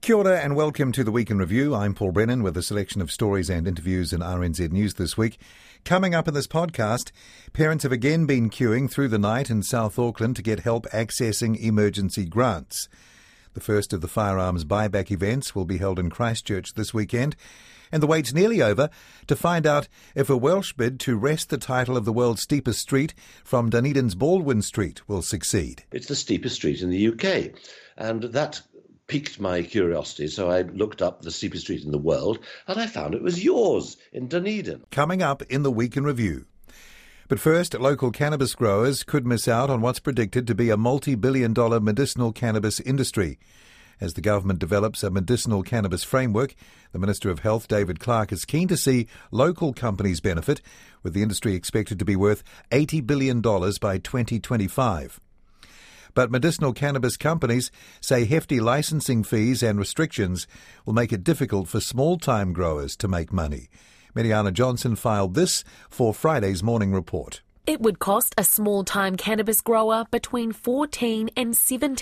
Kia ora and welcome to the Week in Review. I'm Paul Brennan with a selection of stories and interviews in RNZ News this week. Coming up in this podcast, parents have again been queuing through the night in South Auckland to get help accessing emergency grants. The first of the firearms buyback events will be held in Christchurch this weekend, and the wait's nearly over to find out if a Welsh bid to wrest the title of the world's steepest street from Dunedin's Baldwin Street will succeed. It's the steepest street in the UK, and that piqued my curiosity, so I looked up the steepest street in the world, and I found it was yours in Dunedin. Coming up in the Week in Review. But first, local cannabis growers could miss out on what's predicted to be a multi-billion-dollar medicinal cannabis industry. As the government develops a medicinal cannabis framework, the Minister of Health, David Clark, is keen to see local companies benefit, with the industry expected to be worth $80 billion by 2025. But medicinal cannabis companies say hefty licensing fees and restrictions will make it difficult for small-time growers to make money. Mariana Johnson filed this for Friday's Morning Report. It would cost a small-time cannabis grower between $14,000 and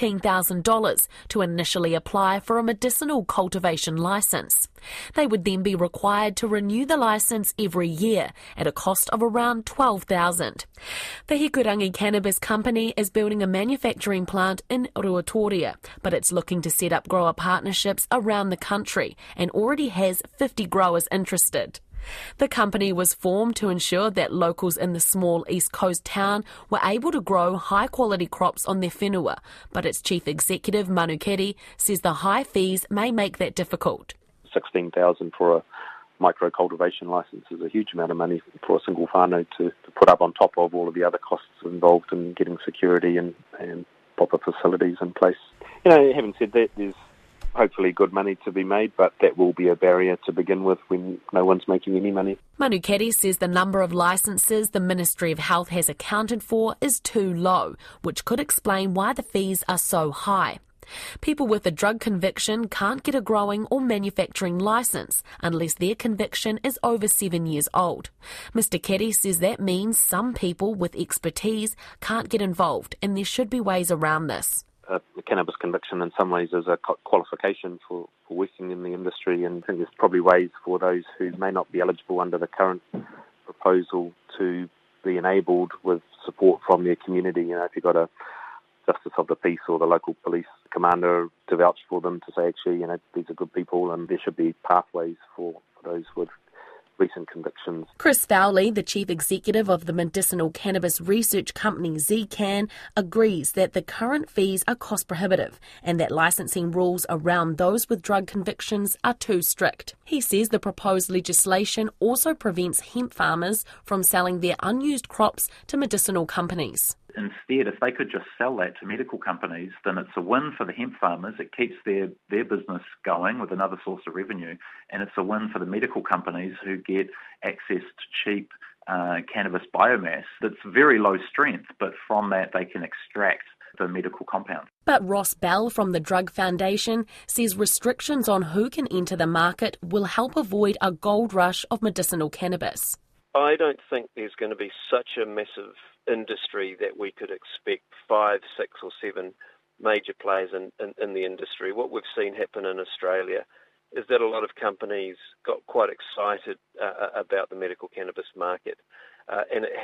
$17,000 to initially apply for a medicinal cultivation licence. They would then be required to renew the licence every year at a cost of around $12,000. The Hikurangi Cannabis Company is building a manufacturing plant in Ruatoria, but it's looking to set up grower partnerships around the country and already has 50 growers interested. The company was formed to ensure that locals in the small East Coast town were able to grow high-quality crops on their whenua, but its chief executive, Manu Keri, says the high fees may make that difficult. $16,000 for a micro-cultivation licence is a huge amount of money for a single whānau to put up on top of all of the other costs involved in getting security and proper facilities in place. Having said that, there's hopefully good money to be made, but that will be a barrier to begin with when no one's making any money. Manu Keri says the number of licences the Ministry of Health has accounted for is too low, which could explain why the fees are so high. People with a drug conviction can't get a growing or manufacturing licence unless their conviction is over 7 years old. Mr Keri says that means some people with expertise can't get involved, and there should be ways around this. A cannabis conviction in some ways is a qualification for working in the industry, and I think there's probably ways for those who may not be eligible under the current proposal to be enabled with support from their community. If you've got a justice of the peace or the local police commander to vouch for them to say, actually, these are good people, and there should be pathways for those with recent convictions. Chris Fowley, the chief executive of the medicinal cannabis research company Zcan, agrees that the current fees are cost prohibitive and that licensing rules around those with drug convictions are too strict. He says the proposed legislation also prevents hemp farmers from selling their unused crops to medicinal companies. Instead, if they could just sell that to medical companies, then it's a win for the hemp farmers. It keeps their business going with another source of revenue, and it's a win for the medical companies who get access to cheap cannabis biomass that's very low strength, but from that they can extract the medical compound. But Ross Bell from the Drug Foundation says restrictions on who can enter the market will help avoid a gold rush of medicinal cannabis. I don't think there's going to be such a massive industry that we could expect 5, 6 or 7 major players in the industry. What we've seen happen in Australia is that a lot of companies got quite excited about the medical cannabis market, and it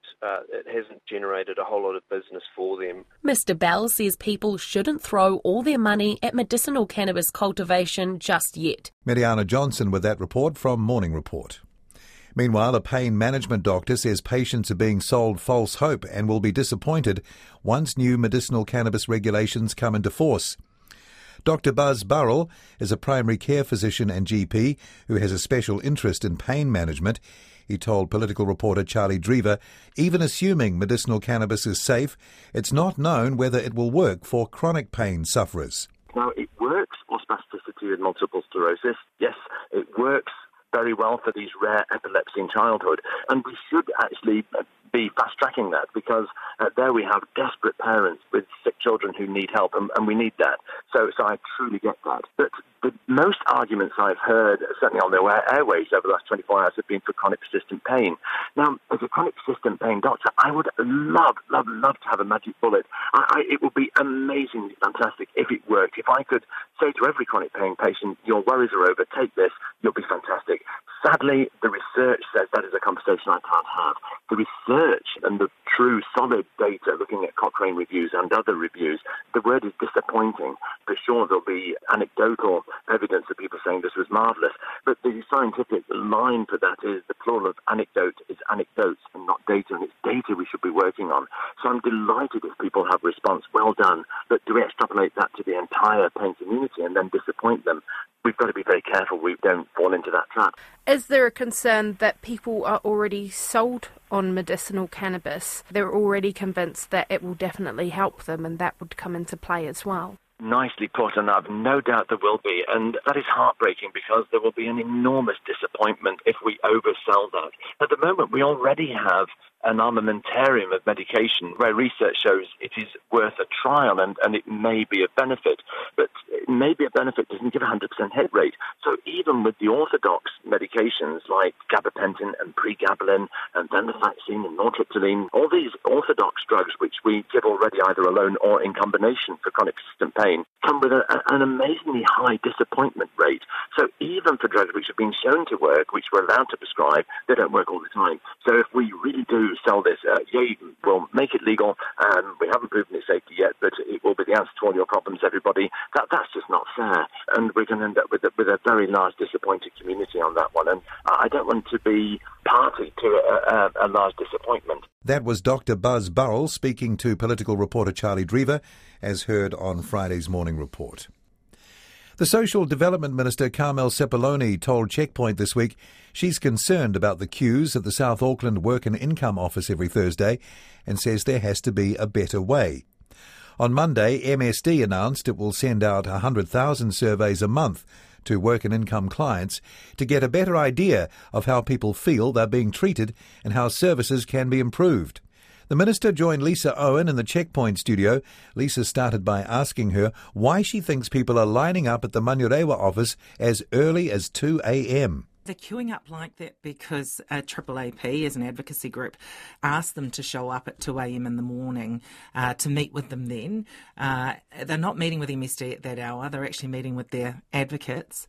hasn't generated a whole lot of business for them. Mr Bell says people shouldn't throw all their money at medicinal cannabis cultivation just yet. Mariana Johnson with that report from Morning Report. Meanwhile, a pain management doctor says patients are being sold false hope and will be disappointed once new medicinal cannabis regulations come into force. Dr Buzz Burrell is a primary care physician and GP who has a special interest in pain management. He told political reporter Charlie Drever, even assuming medicinal cannabis is safe, it's not known whether it will work for chronic pain sufferers. Now, it works for spasticity and multiple sclerosis. Yes, it works very well for these rare epilepsy in childhood, and we should actually be fast-tracking that, because there we have desperate parents with sick children who need help, and we need that. So I truly get that. But the most arguments I've heard, certainly on the airways over the last 24 hours, have been for chronic persistent pain. Now, as a chronic persistent pain doctor, I would love to have a magic bullet. It would be amazingly fantastic if it worked. If I could say to every chronic pain patient, your worries are over, take this, you'll be fantastic. Sadly, the research says that is a conversation I can't have. The research and the true solid data, looking at Cochrane reviews and other reviews, the word is disappointing. For sure, there'll be anecdotal evidence of people saying this was marvellous, but the scientific line for that is the plural of anecdote is anecdotes and not data, and it's data we should be working on. So I'm delighted if people have a response, well done, but do we extrapolate that to the entire pain community and then disappoint them? We've got to be very careful we don't fall into that trap. Is there a concern that people are already sold on medicinal cannabis? They're already convinced that it will definitely help them, and that would come into play as well. Nicely put, and I've no doubt there will be, and that is heartbreaking because there will be an enormous disappointment if we oversell that. At the moment, we already have an armamentarium of medication where research shows it is worth a trial and it may be a benefit, but it may be a benefit doesn't give a 100% hit rate. So even with the orthodox medications like gabapentin and pregabalin and venlafaxine and nortriptyline, all these orthodox drugs which we give already either alone or in combination for chronic persistent pain come with an amazingly high disappointment rate. So even for drugs which have been shown to work, which we're allowed to prescribe, they don't work all the time. So if we really do sell this, we'll make it legal. We haven't proven its safety yet, but it will be the answer to all your problems, everybody. That's just not fair. And we're going to end up with a very large disappointed community on that one. And I don't want to be party to a large disappointment. That was Dr. Buzz Burrell speaking to political reporter Charlie Drever, as heard on Friday's Morning Report. The Social Development Minister Carmel Sepuloni told Checkpoint this week she's concerned about the queues at the South Auckland Work and Income Office every Thursday and says there has to be a better way. On Monday, MSD announced it will send out 100,000 surveys a month to work and income clients to get a better idea of how people feel they're being treated and how services can be improved. The Minister joined Lisa Owen in the Checkpoint studio. Lisa started by asking her why she thinks people are lining up at the Manurewa office as early as 2 a.m. They're queuing up like that because AAAP, as an advocacy group, asked them to show up at 2 a.m. in the morning to meet with them then. They're not meeting with MSD at that hour. They're actually meeting with their advocates.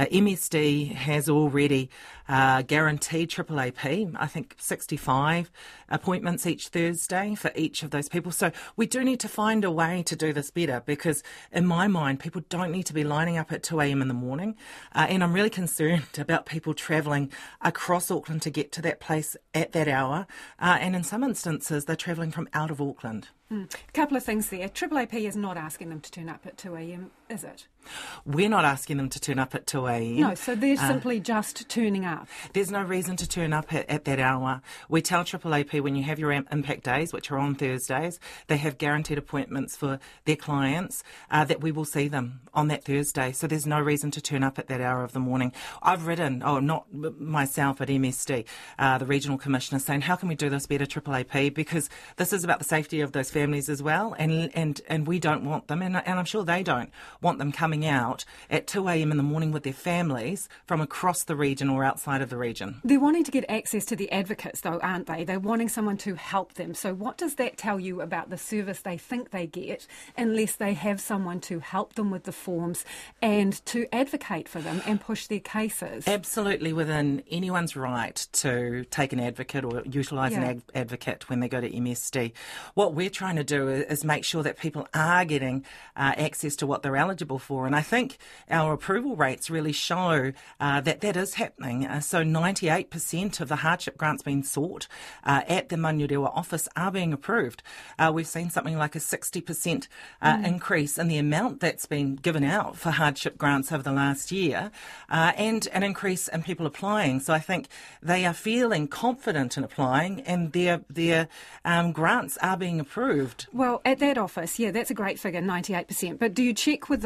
MSD has already guaranteed AAAP, I think, 65 appointments each Thursday for each of those people. So we do need to find a way to do this better because, in my mind, people don't need to be lining up at 2 a.m. in the morning. And I'm really concerned about people travelling across Auckland to get to that place at that hour. And in some instances, they're travelling from out of Auckland. A couple of things there. AAAP is not asking them to turn up at 2 a.m, is it? We're not asking them to turn up at 2 a.m. No, so they're simply just turning up. There's no reason to turn up at that hour. We tell AAAP when you have your impact days, which are on Thursdays, they have guaranteed appointments for their clients, that we will see them on that Thursday. So there's no reason to turn up at that hour of the morning. I've written, not myself at MSD, the Regional Commissioner, saying how can we do this better, AAAP, because this is about the safety of those families as well, and we don't want them, and I'm sure they don't want them coming out at 2 a.m. in the morning with their families from across the region or outside of the region. They're wanting to get access to the advocates, though, aren't they? They're wanting someone to help them. So what does that tell you about the service they think they get unless they have someone to help them with the forms and to advocate for them and push their cases? Absolutely within anyone's right to take an advocate or utilise an advocate when they go to MSD. What we're trying to do is make sure that people are getting access to what they're eligible for. And I think our approval rates really show that is happening. So 98% of the hardship grants being sought at the Manurewa office are being approved. We've seen something like a 60% increase in the amount that's been given out for hardship grants over the last year, and an increase in people applying. So I think they are feeling confident in applying, and their grants are being approved. Well, at that office, that's a great figure, 98%. But do you check with those people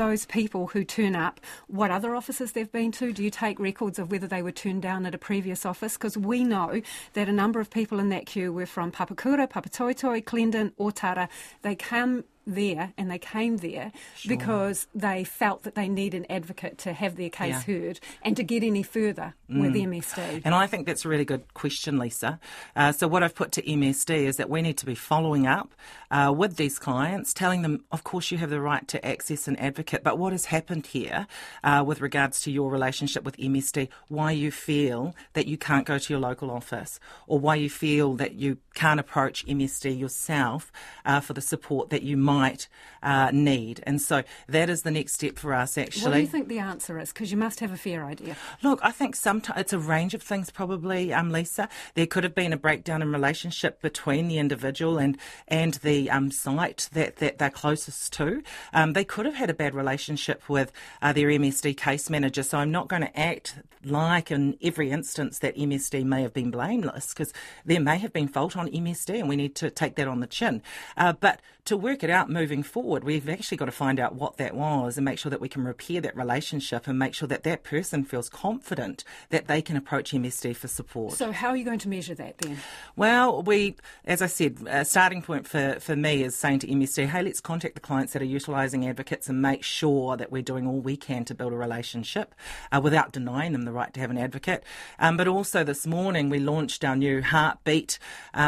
people who turn up, what other offices they've been to? Do you take records of whether they were turned down at a previous office? Because we know that a number of people in that queue were from Papakura, Papatoetoe, Clendon, Otara. They came there because they felt that they need an advocate to have their case heard and to get any further with MSD. And I think that's a really good question, Lisa. So what I've put to MSD is that we need to be following up with these clients, telling them, of course, you have the right to access an advocate, but what has happened here with regards to your relationship with MSD, why you feel that you can't go to your local office, or why you feel that you can't approach MSD yourself for the support that you might need. And so that is the next step for us, actually. What do you think the answer is? Because you must have a fair idea. Look, I think sometimes it's a range of things probably, Lisa. There could have been a breakdown in relationship between the individual and the site that they're closest to. They could have had a bad relationship with their MSD case manager, so I'm not going to act like in every instance that MSD may have been blameless, because there may have been fault on MSD and we need to take that on the chin. But to work it out moving forward, we've actually got to find out what that was and make sure that we can repair that relationship and make sure that that person feels confident that they can approach MSD for support. So how are you going to measure that then? Well, as I said, a starting point for me is saying to MSD, hey, let's contact the clients that are utilising advocates and make sure that we're doing all we can to build a relationship without denying them the right to have an advocate. But also this morning we launched our new Heartbeat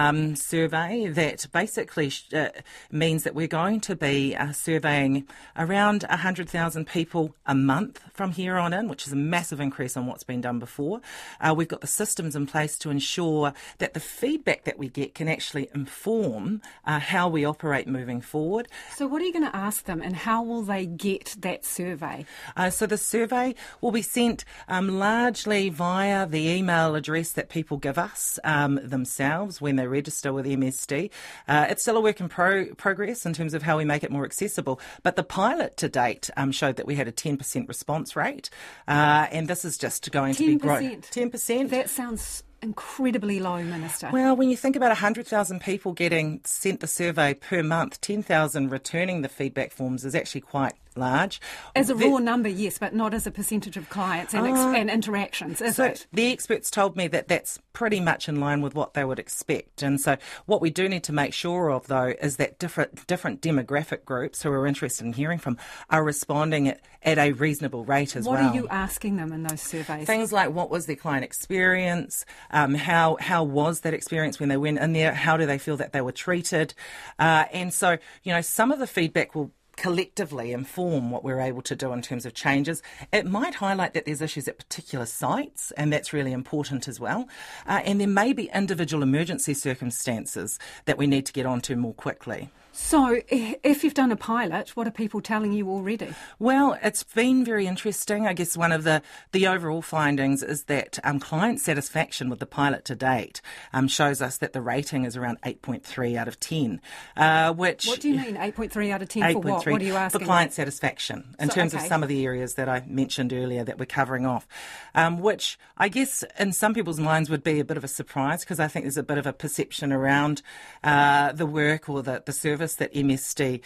survey that basically means that we're going to be surveying around 100,000 people a month from here on in, which is a massive increase on what's been done before. We've got the systems in place to ensure that the feedback that we get can actually inform how we operate moving forward. So what are you going to ask them and how will they get that survey? So the survey will be sent largely via the email address that people give us themselves when they register with MSD. It's still a work in progress in terms of how we make it more accessible, but the pilot to date showed that we had a 10% response rate, and this is just going to be growing. 10%? That sounds incredibly low, Minister. Well, when you think about 100,000 people getting sent the survey per month, 10,000 returning the feedback forms is actually quite large. As a raw number, yes, but not as a percentage of clients and interactions, is it? The experts told me that that's pretty much in line with what they would expect. And so what we do need to make sure of, though, is that different demographic groups who are interested in hearing from are responding at a reasonable rate as well. What are you asking them in those surveys? Things like what was their client experience, how was that experience when they went in there, how do they feel that they were treated. And so, some of the feedback will collectively inform what we're able to do in terms of changes. It might highlight that there's issues at particular sites, and that's really important as well. And there may be individual emergency circumstances that we need to get onto more quickly. So if you've done a pilot, what are people telling you already? Well, it's been very interesting. I guess one of the overall findings is that client satisfaction with the pilot to date shows us that the rating is around 8.3 out of 10. Which, what do you mean, 8.3 out of 10 for what? What are you asking? For client satisfaction, in terms of some of the areas that I mentioned earlier that we're covering off, which I guess in some people's minds would be a bit of a surprise, because I think there's a bit of a perception around the work or the service that MSD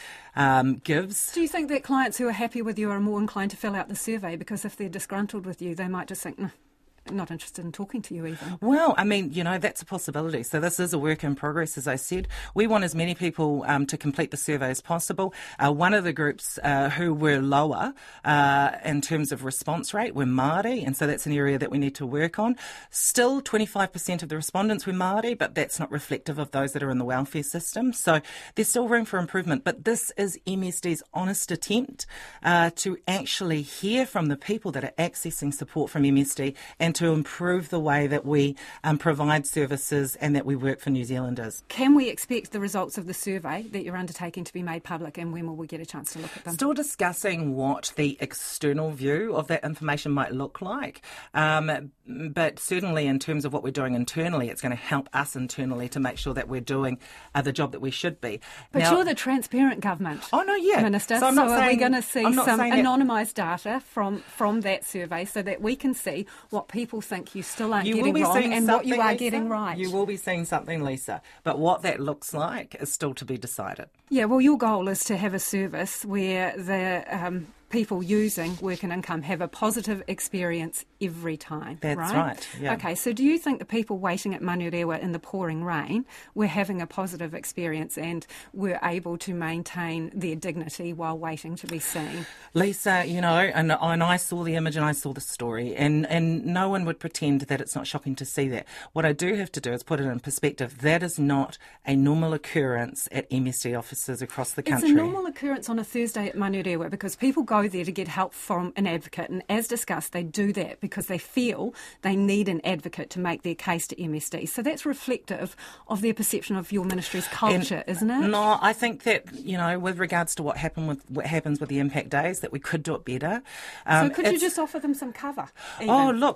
gives. Do you think that clients who are happy with you are more inclined to fill out the survey, because if they're disgruntled with you, they might just think, not interested in talking to you even? Well, I mean, that's a possibility. So this is a work in progress, as I said. We want as many people to complete the survey as possible. One of the groups who were lower in terms of response rate were Māori, and so that's an area that we need to work on. Still, 25% of the respondents were Māori, but that's not reflective of those that are in the welfare system. So there's still room for improvement. But this is MSD's honest attempt to actually hear from the people that are accessing support from MSD and to improve the way that we provide services and that we work for New Zealanders. Can we expect the results of the survey that you're undertaking to be made public, and when will we get a chance to look at them? Still discussing what the external view of that information might look like. But certainly in terms of what we're doing internally, it's going to help us internally to make sure that we're doing the job that we should be. But now, you're the transparent government, Minister. So are we going to see some anonymised data from that survey so that we can see what people think you still aren't getting wrong and what you are getting right? You will be seeing something, Lisa. But what that looks like is still to be decided. Yeah, well, your goal is to have a service where the people using work and income have a positive experience every time. That's right, yeah. Okay, so do you think the people waiting at Manurewa in the pouring rain were having a positive experience and were able to maintain their dignity while waiting to be seen? Lisa, and I saw the image and I saw the story, and no one would pretend that it's not shocking to see that. What I do have to do is put it in perspective. That is not a normal occurrence at MSD offices across the country. It's a normal occurrence on a Thursday at Manurewa because people go there to get help from an advocate, and as discussed, they do that because they feel they need an advocate to make their case to MSD. So that's reflective of their perception of your ministry's culture, isn't it? No, I think that, with regards to what happens with the impact days, that we could do it better. So could you just offer them some cover? Even? Oh, look,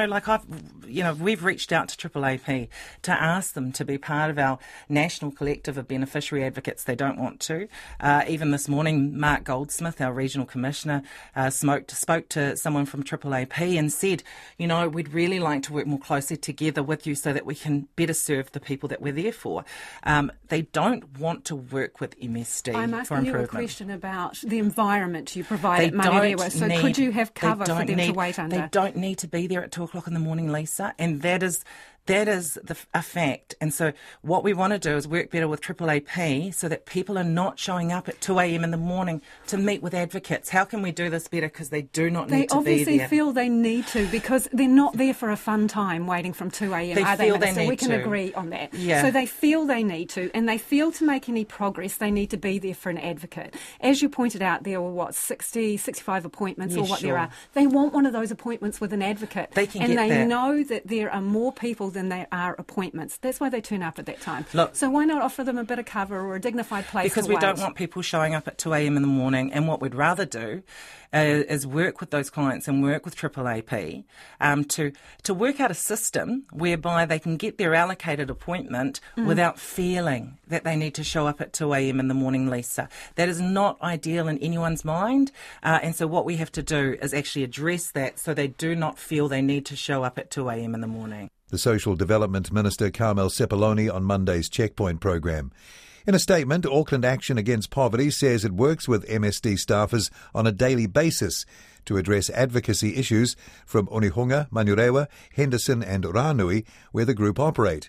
we've reached out to AAAP to ask them to be part of our national collective of beneficiary advocates. They don't want to. Even this morning, Mark Goldsmith, our regional commissioner, spoke to someone from AAAP and said, we'd really like to work more closely together with you so that we can better serve the people that we're there for. They don't want to work with MSD I'm for asking improvement. you a question about the environment you provide at Manurewa. So could you have cover for them to wait under? They don't need to be there at 2 o'clock in the morning, Lisa, and that is a fact. And so what we want to do is work better with AAAP so that people are not showing up at 2 a.m. in the morning to meet with advocates. How can we do this better? Because they do not need to be there. They obviously feel they need to because they're not there for a fun time waiting from 2 a.m. They feel they need to. We can agree on that. Yeah. So they feel they need to, and they feel to make any progress they need to be there for an advocate. As you pointed out, there were 65 appointments or what there are. They want one of those appointments with an advocate. They can get that. And they know that there are more people than there are appointments. That's why they turn up at that time. Look, so why not offer them a bit of cover or a dignified place because to we wait? don't want people showing up at 2 a.m. in the morning, and what we'd rather do is work with those clients and work with AAAP to work out a system whereby they can get their allocated appointment without feeling that they need to show up at 2 a.m. in the morning, Lisa. That is not ideal in anyone's mind, and so what we have to do is actually address that so they do not feel they need to show up at 2 a.m. in the morning. The Social Development Minister Carmel Sepuloni on Monday's Checkpoint programme. In a statement, Auckland Action Against Poverty says it works with MSD staffers on a daily basis to address advocacy issues from Onehunga, Manurewa, Henderson and Ranui, where the group operate.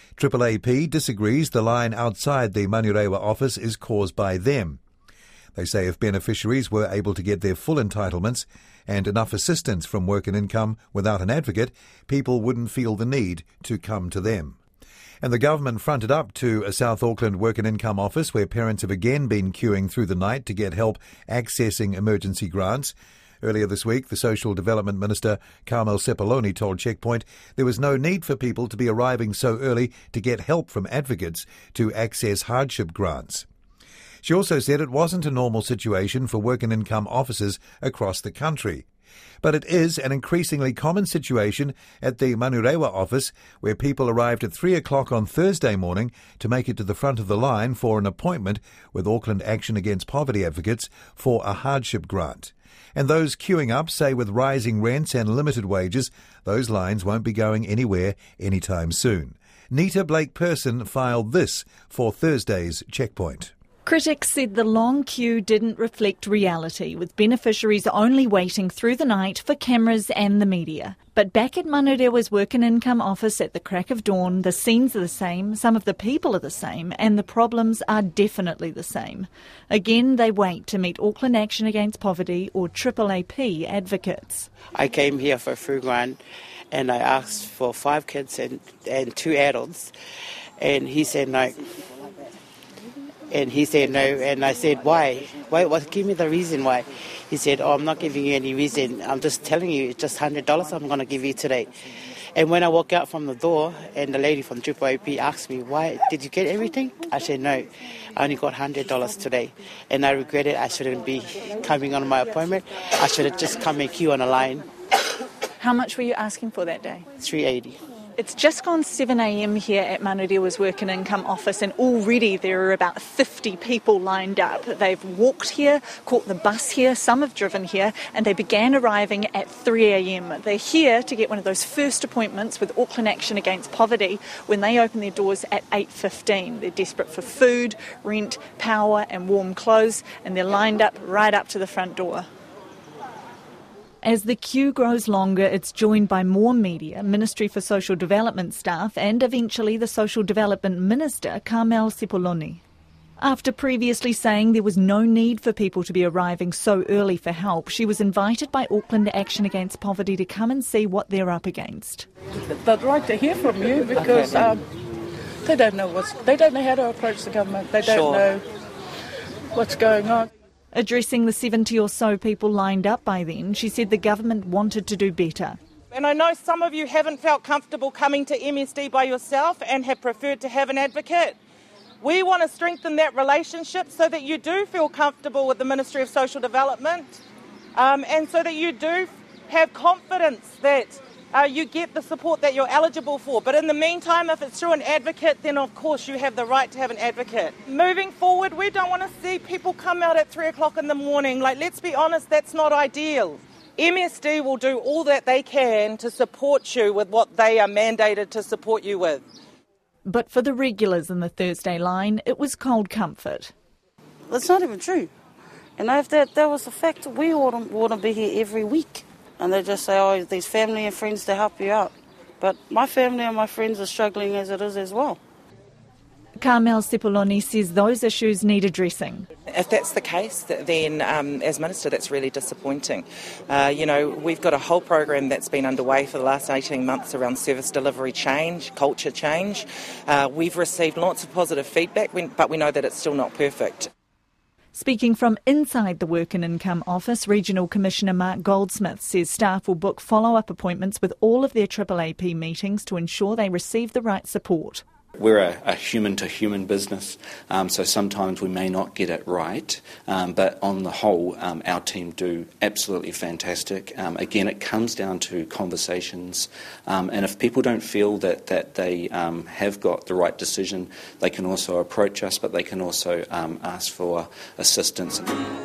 AAAP disagrees the line outside the Manurewa office is caused by them. They say if beneficiaries were able to get their full entitlements and enough assistance from Work and Income without an advocate, people wouldn't feel the need to come to them. And the government fronted up to a South Auckland Work and Income office where parents have again been queuing through the night to get help accessing emergency grants. Earlier this week, the Social Development Minister Carmel Sepuloni told Checkpoint there was no need for people to be arriving so early to get help from advocates to access hardship grants. She also said it wasn't a normal situation for Work and Income officers across the country. But it is an increasingly common situation at the Manurewa office where people arrived at 3 o'clock on Thursday morning to make it to the front of the line for an appointment with Auckland Action Against Poverty advocates for a hardship grant. And those queuing up say with rising rents and limited wages, those lines won't be going anywhere anytime soon. Nita Blake-Person filed this for Thursday's Checkpoint. Critics said the long queue didn't reflect reality, with beneficiaries only waiting through the night for cameras and the media. But back at Manurewa's Work and Income office at the crack of dawn, the scenes are the same, some of the people are the same, and the problems are definitely the same. Again, they wait to meet Auckland Action Against Poverty or AAAP advocates. I came here for a free grant and I asked for 5 kids and 2 adults, and he said no. And he said no, and I said, why? Give me the reason why. He said, I'm not giving you any reason. I'm just telling you, it's just $100 I'm going to give you today. And when I walk out from the door, and the lady from AAAP asked me, why, did you get everything? I said, no, I only got $100 today. And I regret it. I shouldn't be coming on my appointment. I should have just come and queue on a line. How much were you asking for that day? $3.80. It's just gone 7 a.m. here at Manurewa's Work and Income office, and already there are about 50 people lined up. They've walked here, caught the bus here, some have driven here, and they began arriving at 3 a.m. They're here to get one of those first appointments with Auckland Action Against Poverty when they open their doors at 8:15. They're desperate for food, rent, power and warm clothes, and they're lined up right up to the front door. As the queue grows longer, it's joined by more media, Ministry for Social Development staff and eventually the Social Development Minister, Carmel Sepuloni. After previously saying there was no need for people to be arriving so early for help, she was invited by Auckland Action Against Poverty to come and see what they're up against. They'd like to hear from you because they don't know how to approach the government. They don't know what's going on. Addressing the 70 or so people lined up by then, she said the government wanted to do better. And I know some of you haven't felt comfortable coming to MSD by yourself and have preferred to have an advocate. We want to strengthen that relationship so that you do feel comfortable with the Ministry of Social Development and so that you do have confidence that you get the support that you're eligible for. But in the meantime, if it's through an advocate, then of course you have the right to have an advocate. Moving forward, we don't want to see people come out at 3 o'clock in the morning. Let's be honest, that's not ideal. MSD will do all that they can to support you with what they are mandated to support you with. But for the regulars in the Thursday line, it was cold comfort. That's not even true. And if that was the fact, we want to be here every week. And they just say, these family and friends to help you out. But my family and my friends are struggling as it is as well. Carmel Sepuloni says those issues need addressing. If that's the case, then as Minister, that's really disappointing. We've got a whole program that's been underway for the last 18 months around service delivery change, culture change. We've received lots of positive feedback, but we know that it's still not perfect. Speaking from inside the Work and Income Office, Regional Commissioner Mark Goldsmith says staff will book follow-up appointments with all of their AAAP meetings to ensure they receive the right support. We're a human-to-human business, so sometimes we may not get it right, but on the whole, our team do absolutely fantastic. Again, it comes down to conversations, and if people don't feel that they have got the right decision, they can also approach us, but they can also ask for assistance.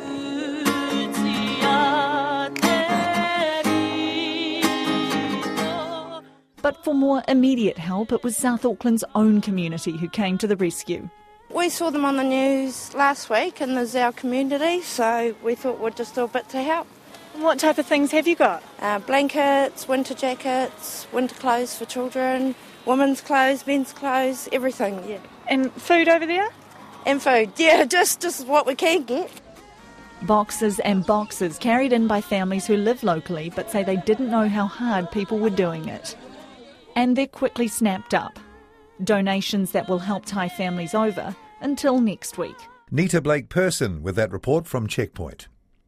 But for more immediate help, it was South Auckland's own community who came to the rescue. We saw them on the news last week in the Zao community, so we thought we'd just do a bit to help. What type of things have you got? Blankets, winter jackets, winter clothes for children, women's clothes, men's clothes, everything, yeah. And food over there? And food, yeah, just what we can get. Boxes and boxes carried in by families who live locally but say they didn't know how hard people were doing it. And they're quickly snapped up. Donations that will help tie families over until next week. Nita Blake-Person with that report from Checkpoint.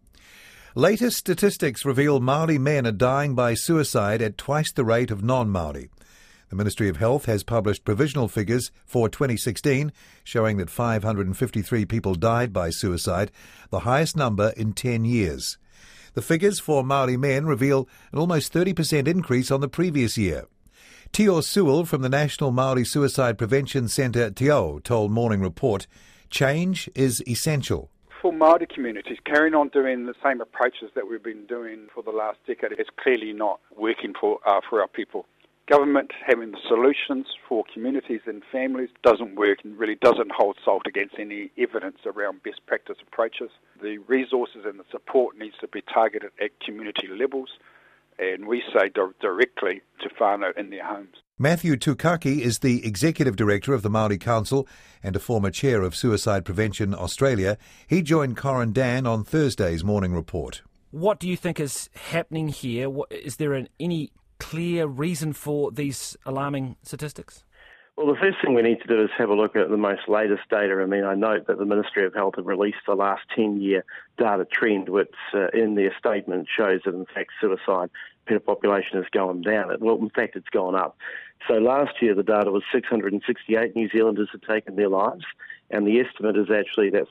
Latest statistics reveal Māori men are dying by suicide at twice the rate of non-Māori. The Ministry of Health has published provisional figures for 2016 showing that 553 people died by suicide, the highest number in 10 years. The figures for Māori men reveal an almost 30% increase on the previous year. Tio Sewell from the National Māori Suicide Prevention Centre, Te Ao, told Morning Report, change is essential. For Māori communities, carrying on doing the same approaches that we've been doing for the last decade is clearly not working for our people. Government having the solutions for communities and families doesn't work and really doesn't hold salt against any evidence around best practice approaches. The resources and the support needs to be targeted at community levels, and we say directly to whānau in their homes. Matthew Tukaki is the Executive Director of the Māori Council and a former Chair of Suicide Prevention Australia. He joined Corin Dan on Thursday's Morning Report. What do you think is happening here? Is there any clear reason for these alarming statistics? Well, the first thing we need to do is have a look at the most latest data. I mean, I note that the Ministry of Health have released the last 10-year data trend, which in their statement shows that, in fact, suicide per population has gone down. Well, in fact, it's gone up. So last year, the data was 668 New Zealanders had taken their lives, and the estimate is actually that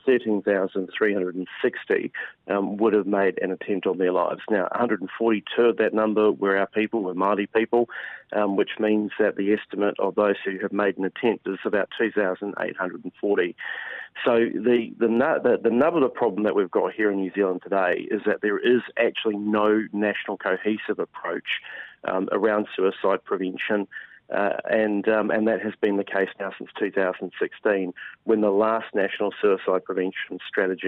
13,360 would have made an attempt on their lives. Now, 142 of that number were our people, were Māori people, which means that the estimate of those who have made an attempt is about 2,840. So the nub of the problem that we've got here in New Zealand today is that there is actually no national cohesive approach around suicide prevention. And that has been the case now since 2016, when the last National Suicide Prevention Strategy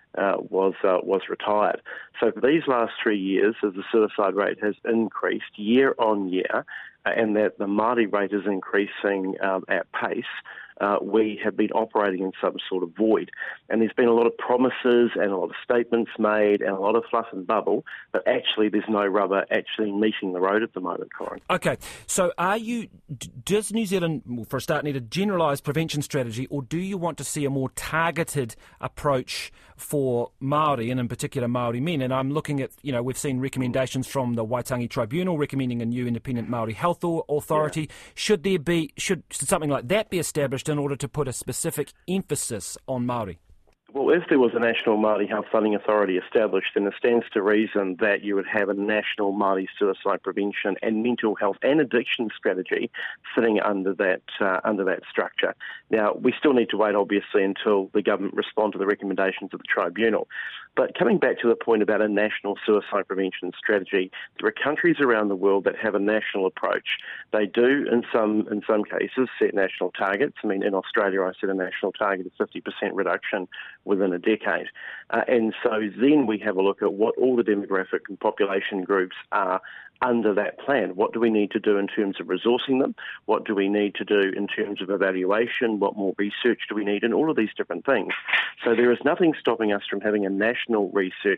was retired. So for these last 3 years, as the suicide rate has increased year on year, and that the Māori rate is increasing at pace, we have been operating in some sort of void. And there's been a lot of promises and a lot of statements made and a lot of fluff and bubble, but actually there's no rubber actually meeting the road at the moment, Corin. Okay, so does New Zealand, for a start, need a generalised prevention strategy, or do you want to see a more targeted approach for Māori, and in particular Māori men? And I'm looking at, we've seen recommendations from the Waitangi Tribunal recommending a new independent Māori health authority. Yeah. Should something like that be established in order to put a specific emphasis on Māori? Well, if there was a National Māori Health Funding Authority established, then it stands to reason that you would have a national Māori suicide prevention and mental health and addiction strategy sitting under that structure. Now, we still need to wait, obviously, until the government respond to the recommendations of the tribunal. But coming back to the point about a national suicide prevention strategy, there are countries around the world that have a national approach. They do, in some cases, set national targets. I mean, in Australia, I set a national target of 50% reduction within a decade. And so then we have a look at what all the demographic and population groups are under that plan. What do we need to do in terms of resourcing them? What do we need to do in terms of evaluation? What more research do we need? And all of these different things. So there is nothing stopping us from having a national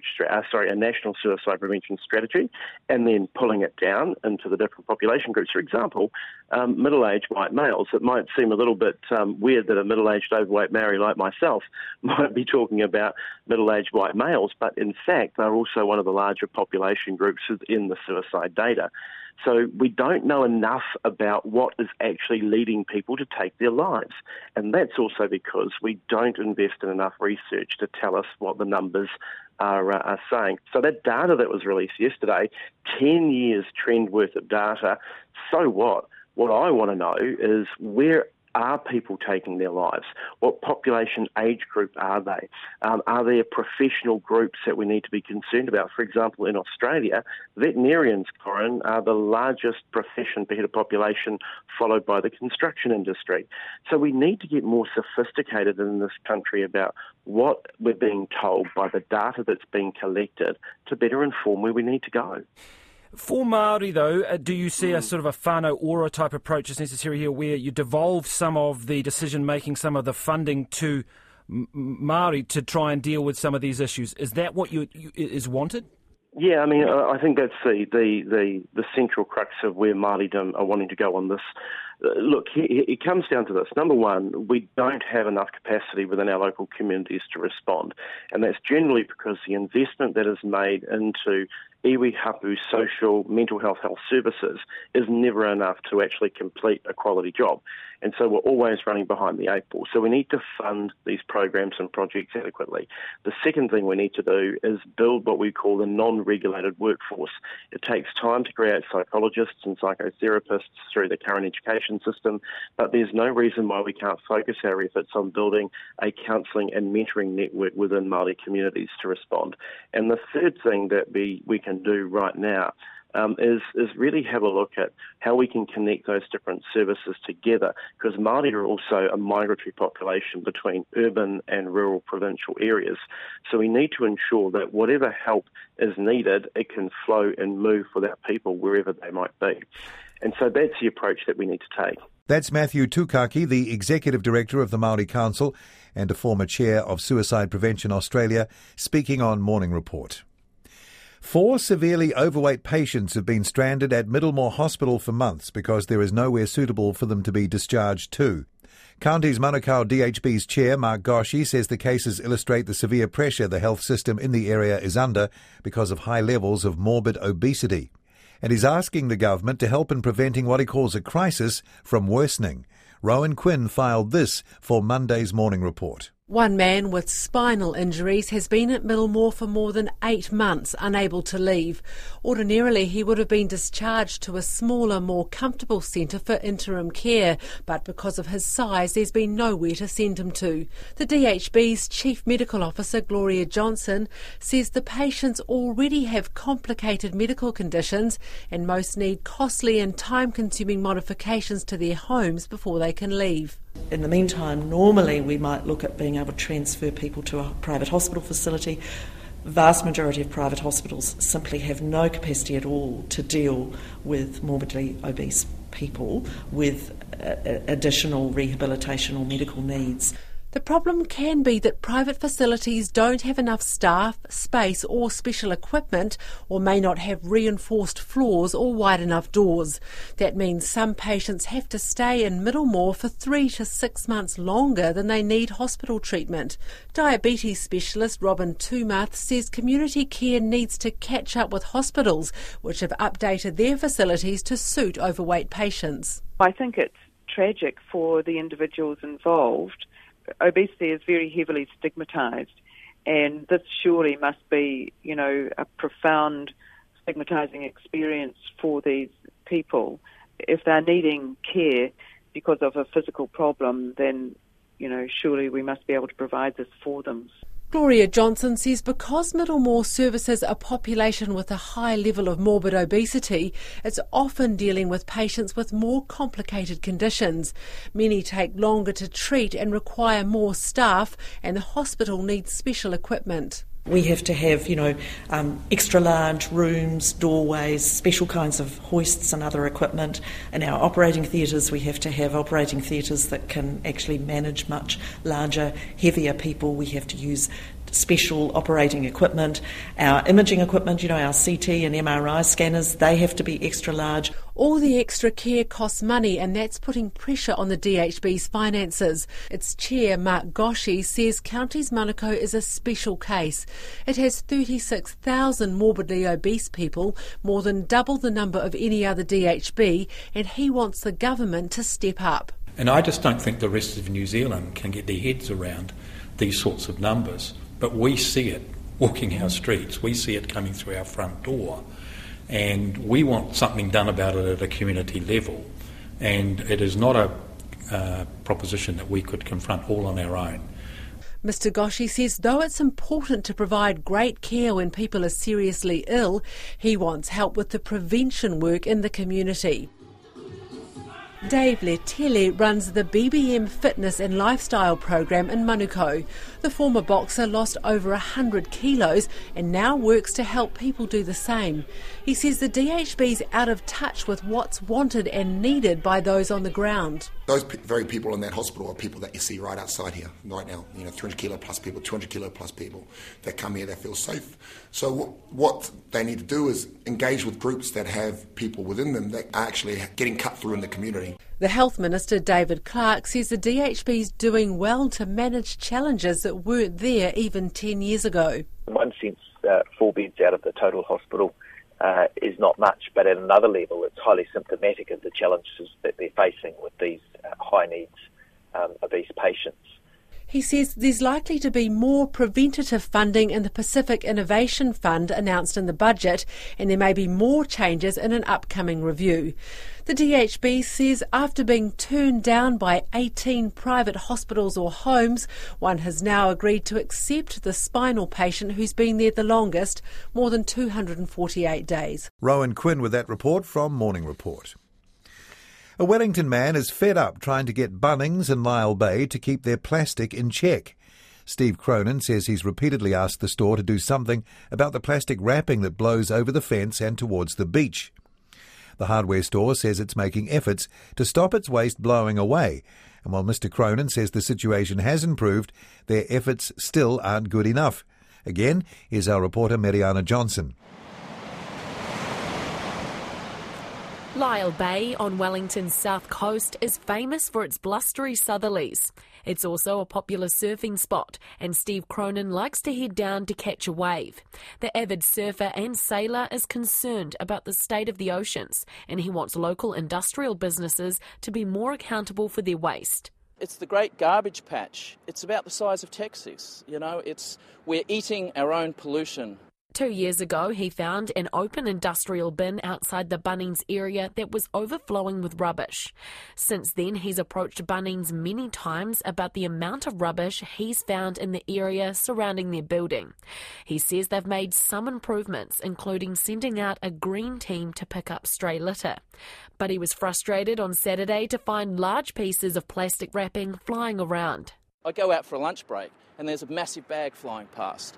suicide prevention strategy and then pulling it down into the different population groups. For example, middle-aged white males. It might seem a little bit weird that a middle-aged overweight Maori like myself might be talking about middle-aged white males, but in fact they're also one of the larger population groups in the suicide data. So we don't know enough about what is actually leading people to take their lives. And that's also because we don't invest in enough research to tell us what the numbers are saying. So that data that was released yesterday, 10 years trend worth of data, so what? What I want to know is where are people taking their lives? What population age group are they? Are there professional groups that we need to be concerned about? For example, in Australia, veterinarians, Corin, are the largest profession per head of population, followed by the construction industry. So we need to get more sophisticated in this country about what we're being told by the data that's being collected to better inform where we need to go. For Māori, though, do you see a sort of a whānau ora type approach is necessary here, where you devolve some of the decision-making, some of the funding to Māori to try and deal with some of these issues? Is that what is wanted? Yeah, I mean, I think that's the central crux of where Māoridom are wanting to go on this. Look, it comes down to this. Number one, we don't have enough capacity within our local communities to respond, and that's generally because the investment that is made into iwi, hapu, social, mental health services is never enough to actually complete a quality job. And so we're always running behind the eight ball. So we need to fund these programs and projects adequately. The second thing we need to do is build what we call the non-regulated workforce. It takes time to create psychologists and psychotherapists through the current education system, but there's no reason why we can't focus our efforts on building a counselling and mentoring network within Māori communities to respond. And the third thing that we can do right now is really have a look at how we can connect those different services together, because Māori are also a migratory population between urban and rural provincial areas. So we need to ensure that whatever help is needed, it can flow and move with our people wherever they might be. And so that's the approach that we need to take. That's Matthew Tukaki, the Executive Director of the Māori Council and a former Chair of Suicide Prevention Australia, speaking on Morning Report. 4 severely overweight patients have been stranded at Middlemore Hospital for months because there is nowhere suitable for them to be discharged to. Counties Manukau DHB's Chair, Mark Goshi, says the cases illustrate the severe pressure the health system in the area is under because of high levels of morbid obesity. And he's asking the government to help in preventing what he calls a crisis from worsening. Rowan Quinn filed this for Monday's Morning Report. One man with spinal injuries has been at Middlemore for more than 8 months, unable to leave. Ordinarily, he would have been discharged to a smaller, more comfortable centre for interim care, but because of his size, there's been nowhere to send him to. The DHB's Chief Medical Officer, Gloria Johnson, says the patients already have complicated medical conditions and most need costly and time-consuming modifications to their homes before they can leave. In the meantime, normally we might look at being able to transfer people to a private hospital facility. The vast majority of private hospitals simply have no capacity at all to deal with morbidly obese people with additional rehabilitation or medical needs. The problem can be that private facilities don't have enough staff, space or special equipment, or may not have reinforced floors or wide enough doors. That means some patients have to stay in Middlemore for 3 to 6 months longer than they need hospital treatment. Diabetes specialist Robin Tumath says community care needs to catch up with hospitals, which have updated their facilities to suit overweight patients. I think it's tragic for the individuals involved. Obesity is very heavily stigmatised, and this surely must be, a profound stigmatising experience for these people. If they're needing care because of a physical problem, then, surely we must be able to provide this for them. Gloria Johnson says because Middlemore services a population with a high level of morbid obesity, it's often dealing with patients with more complicated conditions. Many take longer to treat and require more staff, and the hospital needs special equipment. We have to have, extra large rooms, doorways, special kinds of hoists and other equipment. In our operating theatres, we have to have operating theatres that can actually manage much larger, heavier people. We have to use special operating equipment. Our imaging equipment, our CT and MRI scanners, they have to be extra large. All the extra care costs money, and that's putting pressure on the DHB's finances. Its chair, Mark Goshi, says Counties Manukau is a special case. It has 36,000 morbidly obese people, more than double the number of any other DHB, and he wants the government to step up. And I just don't think the rest of New Zealand can get their heads around these sorts of numbers. But we see it walking our streets, we see it coming through our front door, and we want something done about it at a community level. And it is not a proposition that we could confront all on our own. Mr Goshi says though it's important to provide great care when people are seriously ill, he wants help with the prevention work in the community. Dave Letele runs the BBM Fitness and Lifestyle program in Manukau. The former boxer lost over 100 kilos and now works to help people do the same. He says the DHB's out of touch with what's wanted and needed by those on the ground. Those very people in that hospital are people that you see right outside here, right now. 300 kilo plus people, 200 kilo plus people that come here that feel safe. So what they need to do is engage with groups that have people within them that are actually getting cut through in the community. The Health Minister, David Clark, says the DHB's doing well to manage challenges that weren't there even 10 years ago. In one sense, 4 beds out of the total hospital is not much, but at another level it's highly symptomatic of the challenges that they're facing with these high needs obese patients. He says there's likely to be more preventative funding in the Pacific Innovation Fund announced in the budget, and there may be more changes in an upcoming review. The DHB says after being turned down by 18 private hospitals or homes, one has now agreed to accept the spinal patient who's been there the longest, more than 248 days. Rowan Quinn with that report from Morning Report. A Wellington man is fed up trying to get Bunnings and Lyall Bay to keep their plastic in check. Steve Cronin says he's repeatedly asked the store to do something about the plastic wrapping that blows over the fence and towards the beach. The hardware store says it's making efforts to stop its waste blowing away, and while Mr Cronin says the situation has improved, their efforts still aren't good enough. Again, here's our reporter Mariana Johnson. Lyall Bay on Wellington's south coast is famous for its blustery southerlies. It's also a popular surfing spot, and Steve Cronin likes to head down to catch a wave. The avid surfer and sailor is concerned about the state of the oceans, and he wants local industrial businesses to be more accountable for their waste. It's the great garbage patch. It's about the size of Texas. We're eating our own pollution. 2 years ago, he found an open industrial bin outside the Bunnings area that was overflowing with rubbish. Since then, he's approached Bunnings many times about the amount of rubbish he's found in the area surrounding their building. He says they've made some improvements, including sending out a green team to pick up stray litter. But he was frustrated on Saturday to find large pieces of plastic wrapping flying around. I go out for a lunch break and there's a massive bag flying past.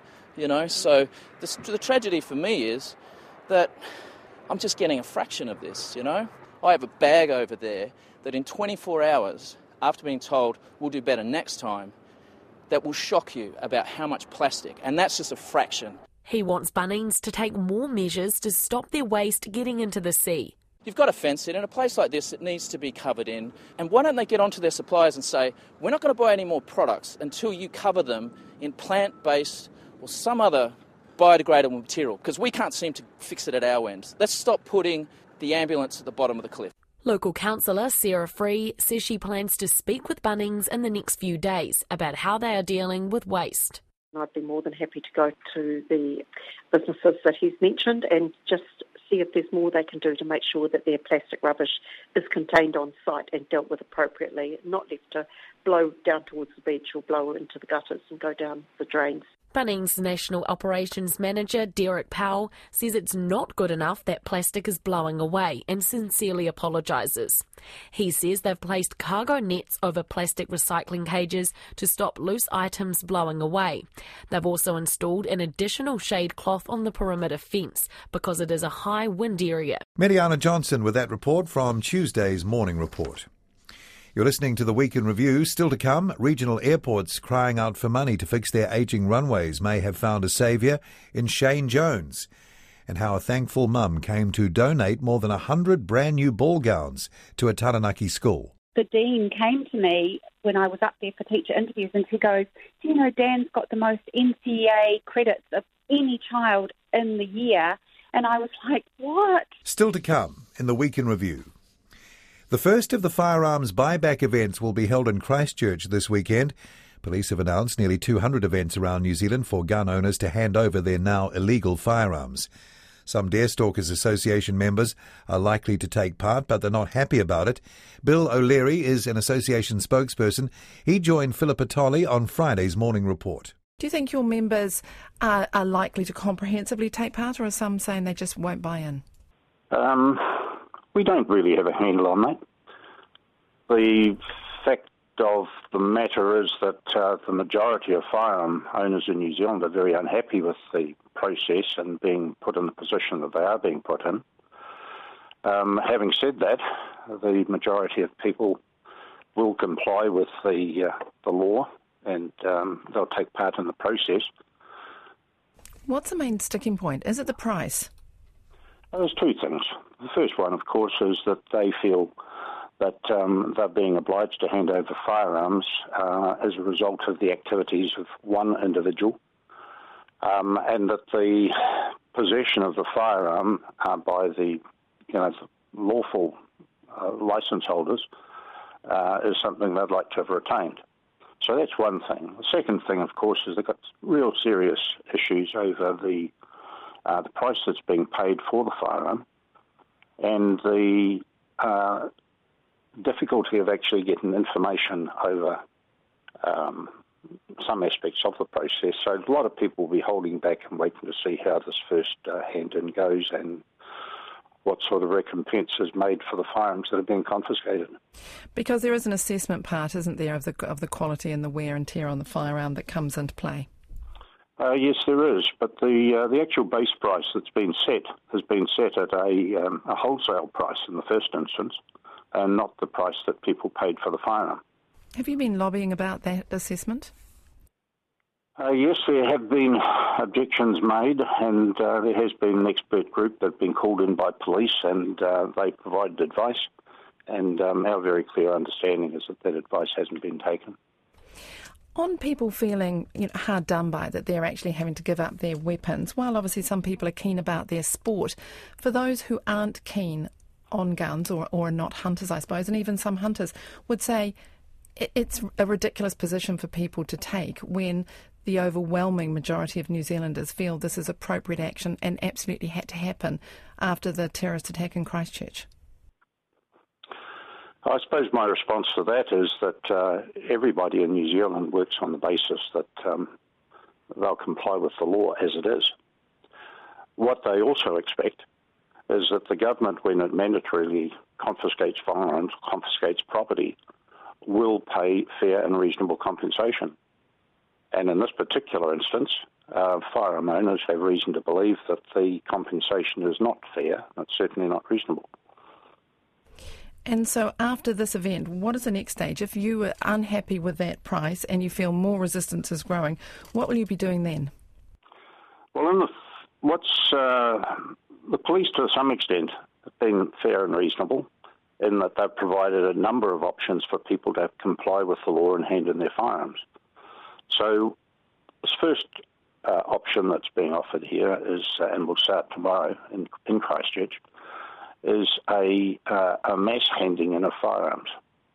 So the tragedy for me is that I'm just getting a fraction of this, I have a bag over there that in 24 hours, after being told we'll do better next time, that will shock you about how much plastic, and that's just a fraction. He wants Bunnings to take more measures to stop their waste getting into the sea. You've got to fence it. In a place like this, it needs to be covered in. And why don't they get onto their suppliers and say, we're not going to buy any more products until you cover them in plant-based or some other biodegradable material, because we can't seem to fix it at our end. Let's stop putting the ambulance at the bottom of the cliff. Local councillor Sarah Free says she plans to speak with Bunnings in the next few days about how they are dealing with waste. I'd be more than happy to go to the businesses that he's mentioned and just see if there's more they can do to make sure that their plastic rubbish is contained on site and dealt with appropriately, not left to blow down towards the beach or blow into the gutters and go down the drains. Bunnings National Operations Manager Derek Powell says it's not good enough that plastic is blowing away and sincerely apologises. He says they've placed cargo nets over plastic recycling cages to stop loose items blowing away. They've also installed an additional shade cloth on the perimeter fence because it is a high wind area. Mediana Johnson with that report from Tuesday's Morning Report. You're listening to the Week in Review. Still to come, regional airports crying out for money to fix their ageing runways may have found a saviour in Shane Jones, and how a thankful mum came to donate more than 100 brand new ball gowns to a Taranaki school. The dean came to me when I was up there for teacher interviews and he goes, do you know Dan's got the most NCA credits of any child in the year? And I was like, what? Still to come in the Week in Review. The first of the firearms buyback events will be held in Christchurch this weekend. Police have announced nearly 200 events around New Zealand for gun owners to hand over their now illegal firearms. Some Deerstalkers Association members are likely to take part, but they're not happy about it. Bill O'Leary is an association spokesperson. He joined Philippa Tolley on Friday's Morning Report. Do you think your members are likely to comprehensively take part, or are some saying they just won't buy in? We don't really have a handle on that. The fact of the matter is that the majority of firearm owners in New Zealand are very unhappy with the process and being put in the position that they are being put in. Having said that, the majority of people will comply with the law and they'll take part in the process. What's the main sticking point? Is it the price? There's two things. The first one, of course, is that they feel that they're being obliged to hand over firearms as a result of the activities of one individual, and that the possession of the firearm by the lawful licence holders is something they'd like to have retained. So that's one thing. The second thing, of course, is they've got real serious issues over the price that's being paid for the firearm and the difficulty of actually getting information over some aspects of the process. So a lot of people will be holding back and waiting to see how this first hand-in goes and what sort of recompense is made for the firearms that have been confiscated. Because there is an assessment part, isn't there, of the quality and the wear and tear on the firearm that comes into play? Yes, there is, but the actual base price that's been set has been set at a wholesale price in the first instance, and not the price that people paid for the firearm. Have you been lobbying about that assessment? Yes, there have been objections made, and there has been an expert group that have been called in by police, and they provided advice, and our very clear understanding is that advice hasn't been taken. On people feeling hard done by, that they're actually having to give up their weapons, while obviously some people are keen about their sport, for those who aren't keen on guns or are not hunters, I suppose, and even some hunters would say it's a ridiculous position for people to take when the overwhelming majority of New Zealanders feel this is appropriate action and absolutely had to happen after the terrorist attack in Christchurch? I suppose my response to that is that everybody in New Zealand works on the basis that they'll comply with the law as it is. What they also expect is that the government, when it mandatorily confiscates firearms, confiscates property, will pay fair and reasonable compensation. And in this particular instance, firearm owners have reason to believe that the compensation is not fair, it's certainly not reasonable. And so after this event, what is the next stage? If you were unhappy with that price and you feel more resistance is growing, what will you be doing then? Well, the police, to some extent, have been fair and reasonable in that they've provided a number of options for people to comply with the law and hand in their firearms. So this first option that's being offered here is, and will start tomorrow in Christchurch, is a mass handing in of firearms.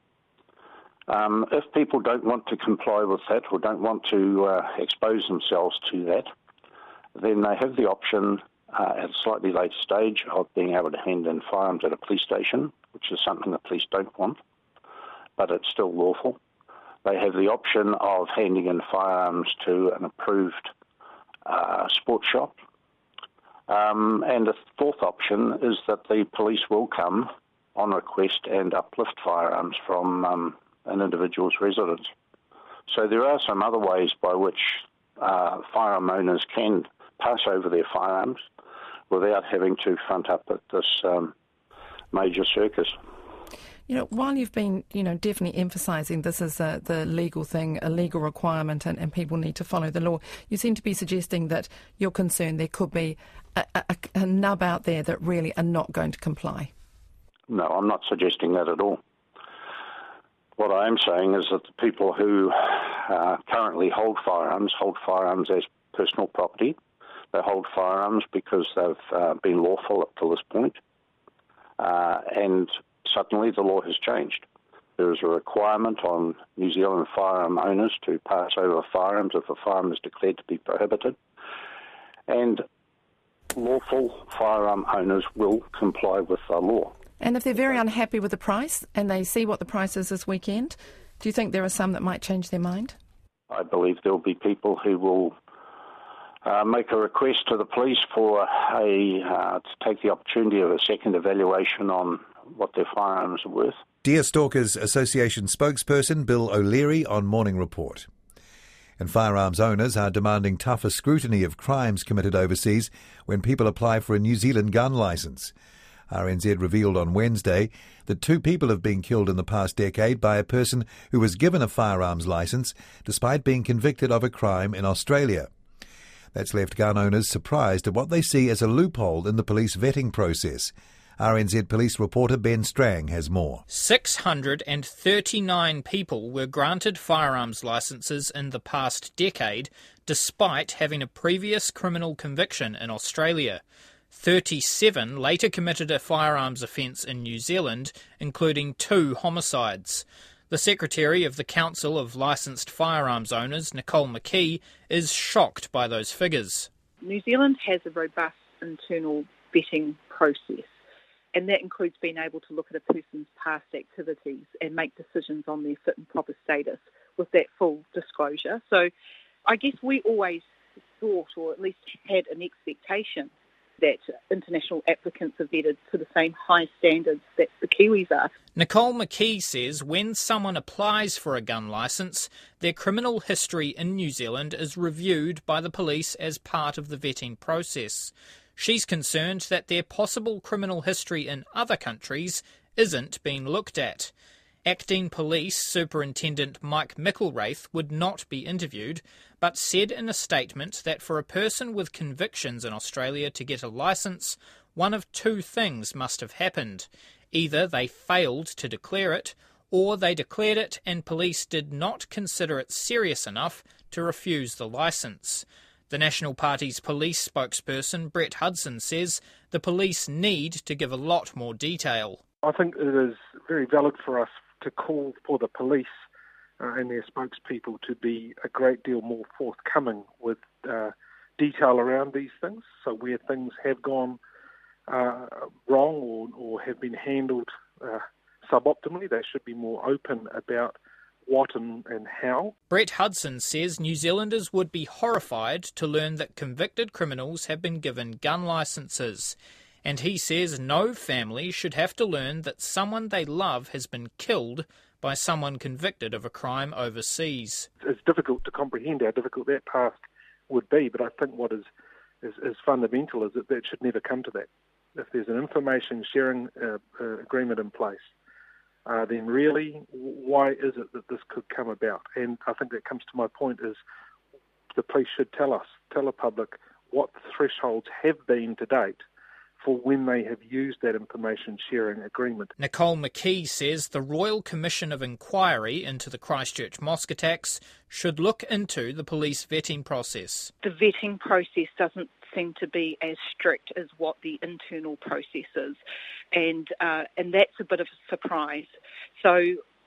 If people don't want to comply with that or don't want to expose themselves to that, then they have the option at a slightly later stage of being able to hand in firearms at a police station, which is something the police don't want, but it's still lawful. They have the option of handing in firearms to an approved sports shop. And the fourth option is that the police will come on request and uplift firearms from an individual's residence. So there are some other ways by which firearm owners can pass over their firearms without having to front up at this major circus. You know, while you've been, definitely emphasising this is the legal thing, a legal requirement, and people need to follow the law, you seem to be suggesting that you're concerned there could be a nub out there that really are not going to comply. No, I'm not suggesting that at all. What I am saying is that the people who currently hold firearms as personal property. They hold firearms because they've been lawful up to this point. And suddenly the law has changed. There is a requirement on New Zealand firearm owners to pass over firearms if a firearm is declared to be prohibited. And lawful firearm owners will comply with the law. And if they're very unhappy with the price and they see what the price is this weekend, do you think there are some that might change their mind? I believe there will be people who will make a request to the police for to take the opportunity of a second evaluation on what their firearms are worth. Deer Stalkers Association spokesperson Bill O'Leary on Morning Report. And firearms owners are demanding tougher scrutiny of crimes committed overseas when people apply for a New Zealand gun licence. RNZ revealed on Wednesday that 2 people have been killed in the past decade by a person who was given a firearms licence despite being convicted of a crime in Australia. That's left gun owners surprised at what they see as a loophole in the police vetting process. RNZ police reporter Ben Strang has more. 639 people were granted firearms licences in the past decade, despite having a previous criminal conviction in Australia. 37 later committed a firearms offence in New Zealand, including 2 homicides. The Secretary of the Council of Licensed Firearms Owners, Nicole McKee, is shocked by those figures. New Zealand has a robust internal vetting process, and that includes being able to look at a person's past activities and make decisions on their fit and proper status with that full disclosure. So I guess we always thought, or at least had an expectation, that international applicants are vetted to the same high standards that the Kiwis are. Nicole McKee says when someone applies for a gun licence, their criminal history in New Zealand is reviewed by the police as part of the vetting process. She's concerned that their possible criminal history in other countries isn't being looked at. Acting Police Superintendent Mike Micklewraith would not be interviewed, but said in a statement that for a person with convictions in Australia to get a licence, one of 2 things must have happened. Either they failed to declare it, or they declared it and police did not consider it serious enough to refuse the licence. The National Party's police spokesperson, Brett Hudson, says the police need to give a lot more detail. I think it is very valid for us to call for the police and their spokespeople to be a great deal more forthcoming with detail around these things. So where things have gone wrong or have been handled suboptimally, they should be more open about what and how. Brett Hudson says New Zealanders would be horrified to learn that convicted criminals have been given gun licences. And he says no family should have to learn that someone they love has been killed by someone convicted of a crime overseas. It's difficult to comprehend how difficult that task would be, but I think what is fundamental is that should never come to that. If there's an information sharing agreement in place, then really, why is it that this could come about? And I think that comes to my point is the police should tell the public what the thresholds have been to date for when they have used that information sharing agreement. Nicole McKee says the Royal Commission of Inquiry into the Christchurch mosque attacks should look into the police vetting process. The vetting process doesn't seem to be as strict as what the internal process is, and that's a bit of a surprise. So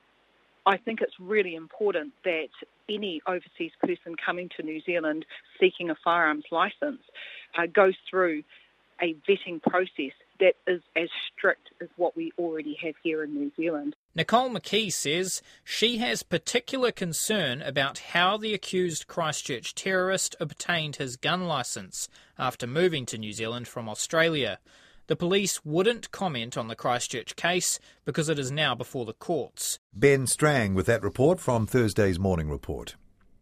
I think it's really important that any overseas person coming to New Zealand seeking a firearms licence goes through a vetting process that is as strict as what we already have here in New Zealand. Nicole McKee says she has particular concern about how the accused Christchurch terrorist obtained his gun licence after moving to New Zealand from Australia. The police wouldn't comment on the Christchurch case because it is now before the courts. Ben Strang with that report from Thursday's Morning Report.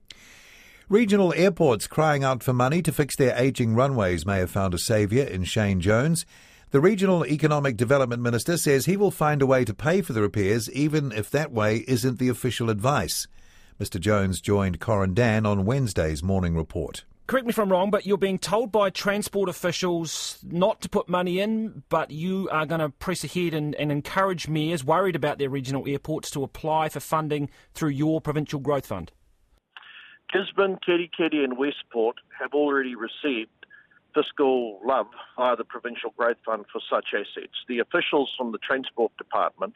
Regional airports crying out for money to fix their ageing runways may have found a saviour in Shane Jones. The Regional Economic Development Minister says he will find a way to pay for the repairs even if that way isn't the official advice. Mr Jones joined Corin Dan on Wednesday's Morning Report. Correct me if I'm wrong, but you're being told by transport officials not to put money in, but you are going to press ahead and encourage mayors worried about their regional airports to apply for funding through your Provincial Growth Fund. Gisborne, Kerikeri and Westport have already received fiscal love via the Provincial Growth Fund for such assets. The officials from the Transport Department,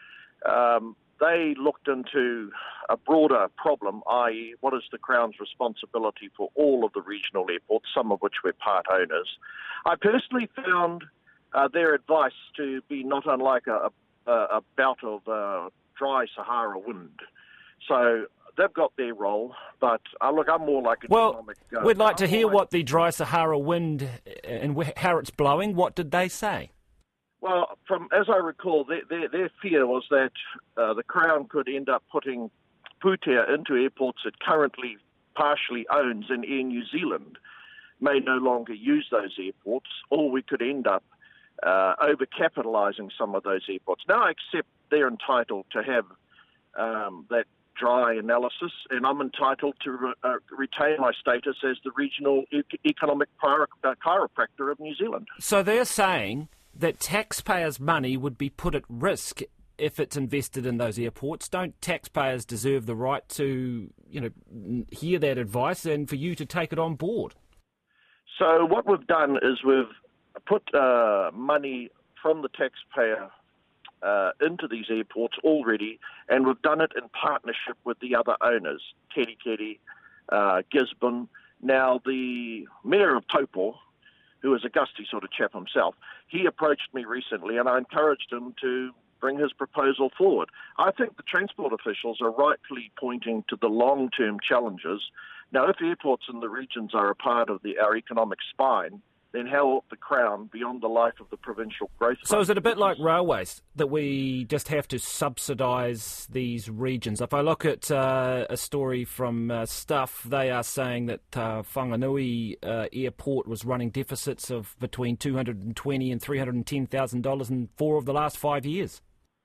they looked into a broader problem, i.e. what is the Crown's responsibility for all of the regional airports, some of which we're part owners. I personally found their advice to be not unlike a bout of dry Sahara wind. So they've got their role, but look, I'm more like an economic... we'd like to hear what the dry Sahara wind and how it's blowing. What did they say? Well, as I recall, their fear was that the Crown could end up putting Pūtea into airports it currently partially owns, and Air New Zealand may no longer use those airports, or we could end up over-capitalising some of those airports. Now I accept they're entitled to have that dry analysis, and I'm entitled to retain my status as the regional economic chiropractor of New Zealand. So they're saying that taxpayers' money would be put at risk if it's invested in those airports. Don't taxpayers deserve the right to, hear that advice and for you to take it on board? So what we've done is we've put money from the taxpayer into these airports already, and we've done it in partnership with the other owners, Kerikeri, Gisborne. Now, the Mayor of Taupo, who is a gusty sort of chap himself, he approached me recently and I encouraged him to bring his proposal forward. I think the transport officials are rightfully pointing to the long-term challenges. Now, if airports in the regions are a part of our economic spine, then how ought the Crown, beyond the life of the Provincial Growth Fund? So is it a bit like railways, that we just have to subsidise these regions? If I look at a story from Stuff, they are saying that Whanganui Airport was running deficits of between $220,000 and $310,000 in 4 of the last 5 years.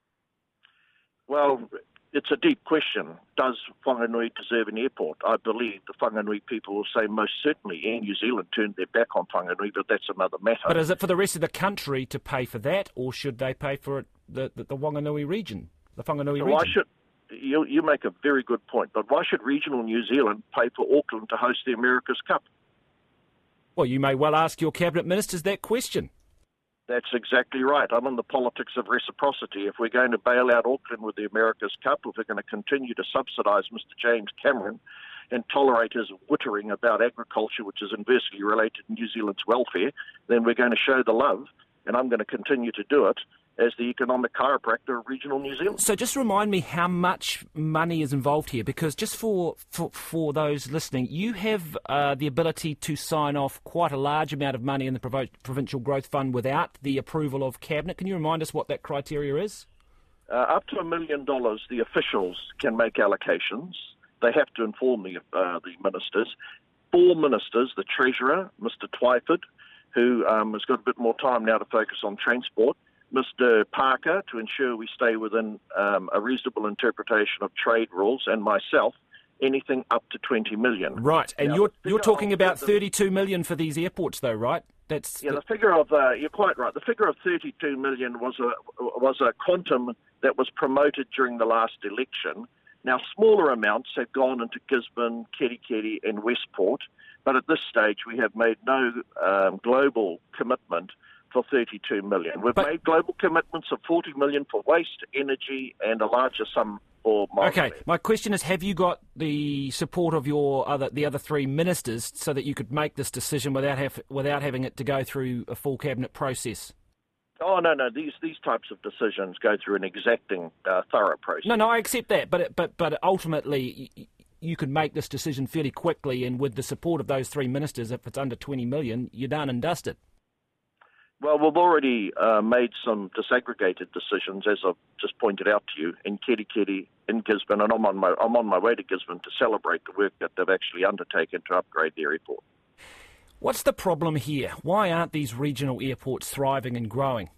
Well, it's a deep question. Does Whanganui deserve an airport? I believe the Whanganui people will say most certainly Air New Zealand turned their back on Whanganui, but that's another matter. But is it for the rest of the country to pay for that, or should they pay for it, the Whanganui region, the Whanganui region? Why should, you make a very good point, but why should regional New Zealand pay for Auckland to host the America's Cup? Well, you may well ask your Cabinet Ministers that question. That's exactly right. I'm in the politics of reciprocity. If we're going to bail out Auckland with the America's Cup, if we're going to continue to subsidise Mr James Cameron and tolerate his wittering about agriculture, which is inversely related to New Zealand's welfare, then we're going to show the love, and I'm going to continue to do it as the economic chiropractor of regional New Zealand. So just remind me how much money is involved here, because just for those listening, you have the ability to sign off quite a large amount of money in the Provincial Growth Fund without the approval of Cabinet. Can you remind us what that criteria is? Up to $1 million, the officials can make allocations. They have to inform the ministers. 4 ministers, the Treasurer, Mr Twyford, who has got a bit more time now to focus on transport, Mr Parker, to ensure we stay within a reasonable interpretation of trade rules, and myself, anything up to $20 million. Right, and now, you're talking about $32 million for these airports, though, right? That's the figure of you're quite right. The figure of $32 million was a quantum that was promoted during the last election. Now, smaller amounts have gone into Gisborne, Kerikeri, and Westport, but at this stage we have made no global commitment for $32 million. We've made global commitments of $40 million for waste, energy, and a larger sum for Okay, my question is, have you got the support of the other 3 ministers so that you could make this decision without having it to go through a full cabinet process? Oh, no. These types of decisions go through an exacting, thorough process. No, I accept that, but ultimately you could make this decision fairly quickly, and with the support of those 3 ministers, if it's under $20 million, you're done and dusted. Well, we've already made some disaggregated decisions, as I've just pointed out to you, in Kerikeri, in Gisborne, and I'm on my way to Gisborne to celebrate the work that they've actually undertaken to upgrade their airport. What's the problem here? Why aren't these regional airports thriving and growing?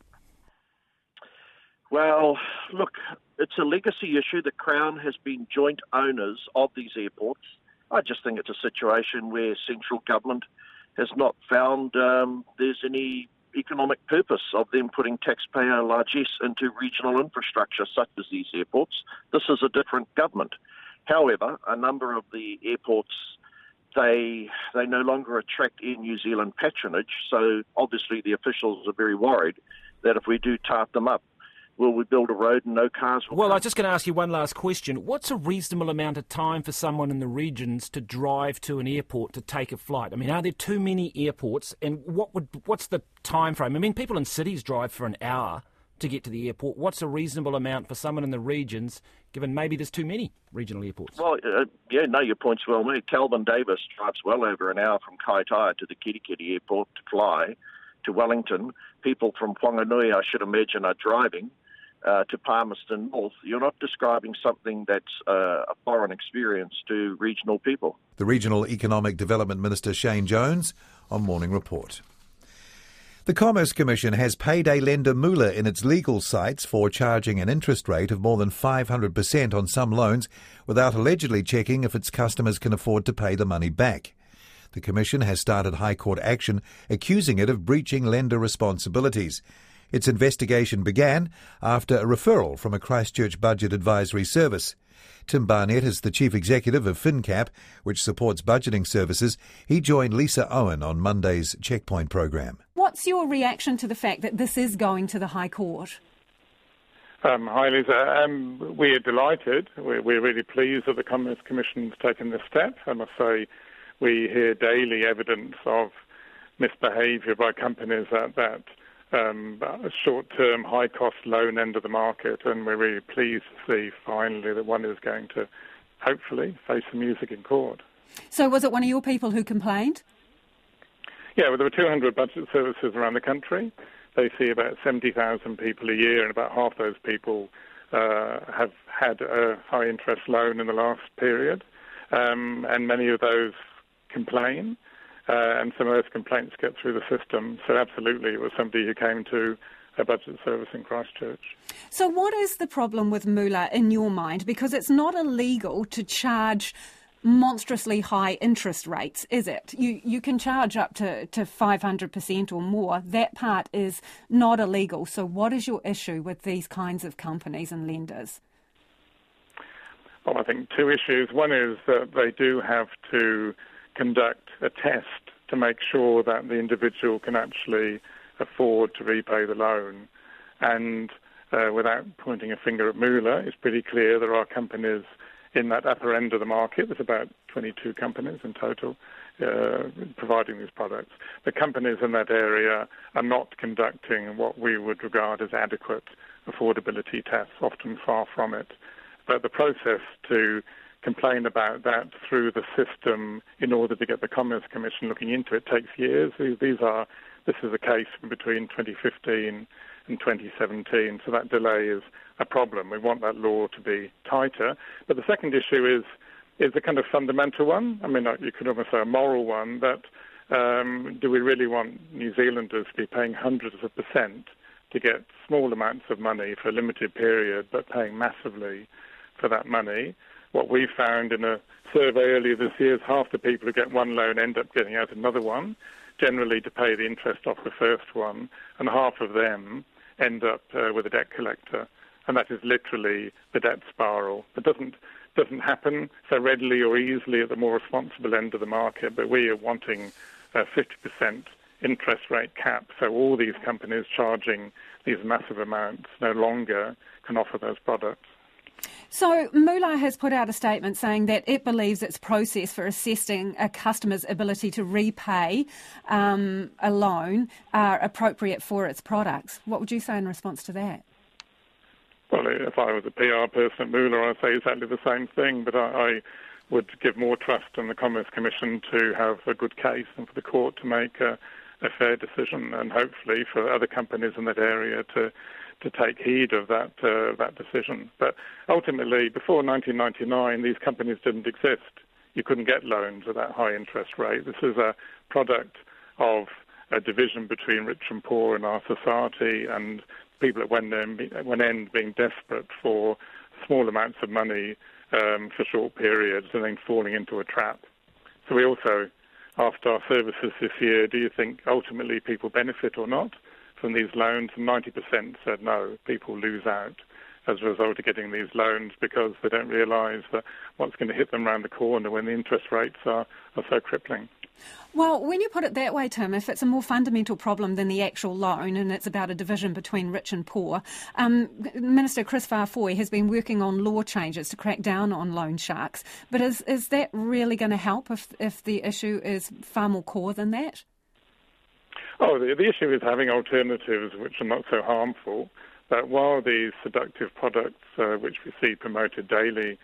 Well, look, it's a legacy issue. The Crown has been joint owners of these airports. I just think it's a situation where central government has not found there's any economic purpose of them putting taxpayer largesse into regional infrastructure such as these airports. This is a different government. However, a number of the airports, they no longer attract Air New Zealand patronage, so obviously the officials are very worried that if we do tart them up, will we build a road and no cars will Well, come? I'm just going to ask you one last question. What's a reasonable amount of time for someone in the regions to drive to an airport to take a flight? I mean, are there too many airports? And what's the time frame? I mean, people in cities drive for an hour to get to the airport. What's a reasonable amount for someone in the regions, given maybe there's too many regional airports? Well, your point's well made. Calvin Davis drives well over an hour from Kaitaia to the Kerikeri airport to fly to Wellington. People from Whanganui, I should imagine, are driving to Palmerston North. You're not describing something that's a foreign experience to regional people. The Regional Economic Development Minister Shane Jones on Morning Report. The Commerce Commission has paid a lender Moola in its legal sites for charging an interest rate of more than 500% on some loans without allegedly checking if its customers can afford to pay the money back. The Commission has started High Court action accusing it of breaching lender responsibilities. Its investigation began after a referral from a Christchurch Budget Advisory Service. Tim Barnett is the Chief Executive of FinCap, which supports budgeting services. He joined Lisa Owen on Monday's Checkpoint program. What's your reaction to the fact that this is going to the High Court? Hi, Lisa. We're delighted. We're really pleased that the Commerce Commission's taken this step. I must say, we hear daily evidence of misbehaviour by companies at that short-term, high-cost loan end of the market, and we're really pleased to see finally that one is going to hopefully face the music in court. So was it one of your people who complained? Yeah, well, there were 200 budget services around the country. They see about 70,000 people a year, and about half those people have had a high-interest loan in the last period, and many of those complain. And some of those complaints get through the system. So absolutely, it was somebody who came to a budget service in Christchurch. So what is the problem with Moola in your mind? Because it's not illegal to charge monstrously high interest rates, is it? You can charge up to 500% or more. That part is not illegal. So what is your issue with these kinds of companies and lenders? Well, I think 2 issues. One is that they do have to conduct a test to make sure that the individual can actually afford to repay the loan. And without pointing a finger at Moolah, it's pretty clear there are companies in that upper end of the market. There's about 22 companies in total providing these products. The companies in that area are not conducting what we would regard as adequate affordability tests, often far from it. But the process to complain about that through the system in order to get the Commerce Commission looking into it takes years. This is a case between 2015 and 2017, so that delay is a problem. We want that law to be tighter. But the second issue is a kind of fundamental one. I mean, you could almost say a moral one, that do we really want New Zealanders to be paying hundreds of percent to get small amounts of money for a limited period, but paying massively for that money? What we found in a survey earlier this year is half the people who get one loan end up getting out another one, generally to pay the interest off the first one, and half of them end up with a debt collector. And that is literally the debt spiral. It doesn't happen so readily or easily at the more responsible end of the market, but we are wanting a 50% interest rate cap, so all these companies charging these massive amounts no longer can offer those products. So Moolah has put out a statement saying that it believes its process for assessing a customer's ability to repay a loan are appropriate for its products. What would you say in response to that? Well, if I was a PR person at Moolah, I'd say exactly the same thing, but I would give more trust in the Commerce Commission to have a good case and for the court to make a fair decision, and hopefully for other companies in that area to take heed of that decision. But ultimately, before 1999, these companies didn't exist. You couldn't get loans at that high interest rate. This is a product of a division between rich and poor in our society, and people at one end being desperate for small amounts of money for short periods and then falling into a trap. So we also asked our services this year, do you think ultimately people benefit or not from these loans? And 90% said no, people lose out as a result of getting these loans because they don't realise that what's going to hit them around the corner when the interest rates are so crippling. Well, when you put it that way, Tim, if it's a more fundamental problem than the actual loan and it's about a division between rich and poor, Minister Chris Faafoi has been working on law changes to crack down on loan sharks. But is that really going to help if the issue is far more core than that? Oh, the issue is having alternatives which are not so harmful. But while these seductive products, which we see promoted daily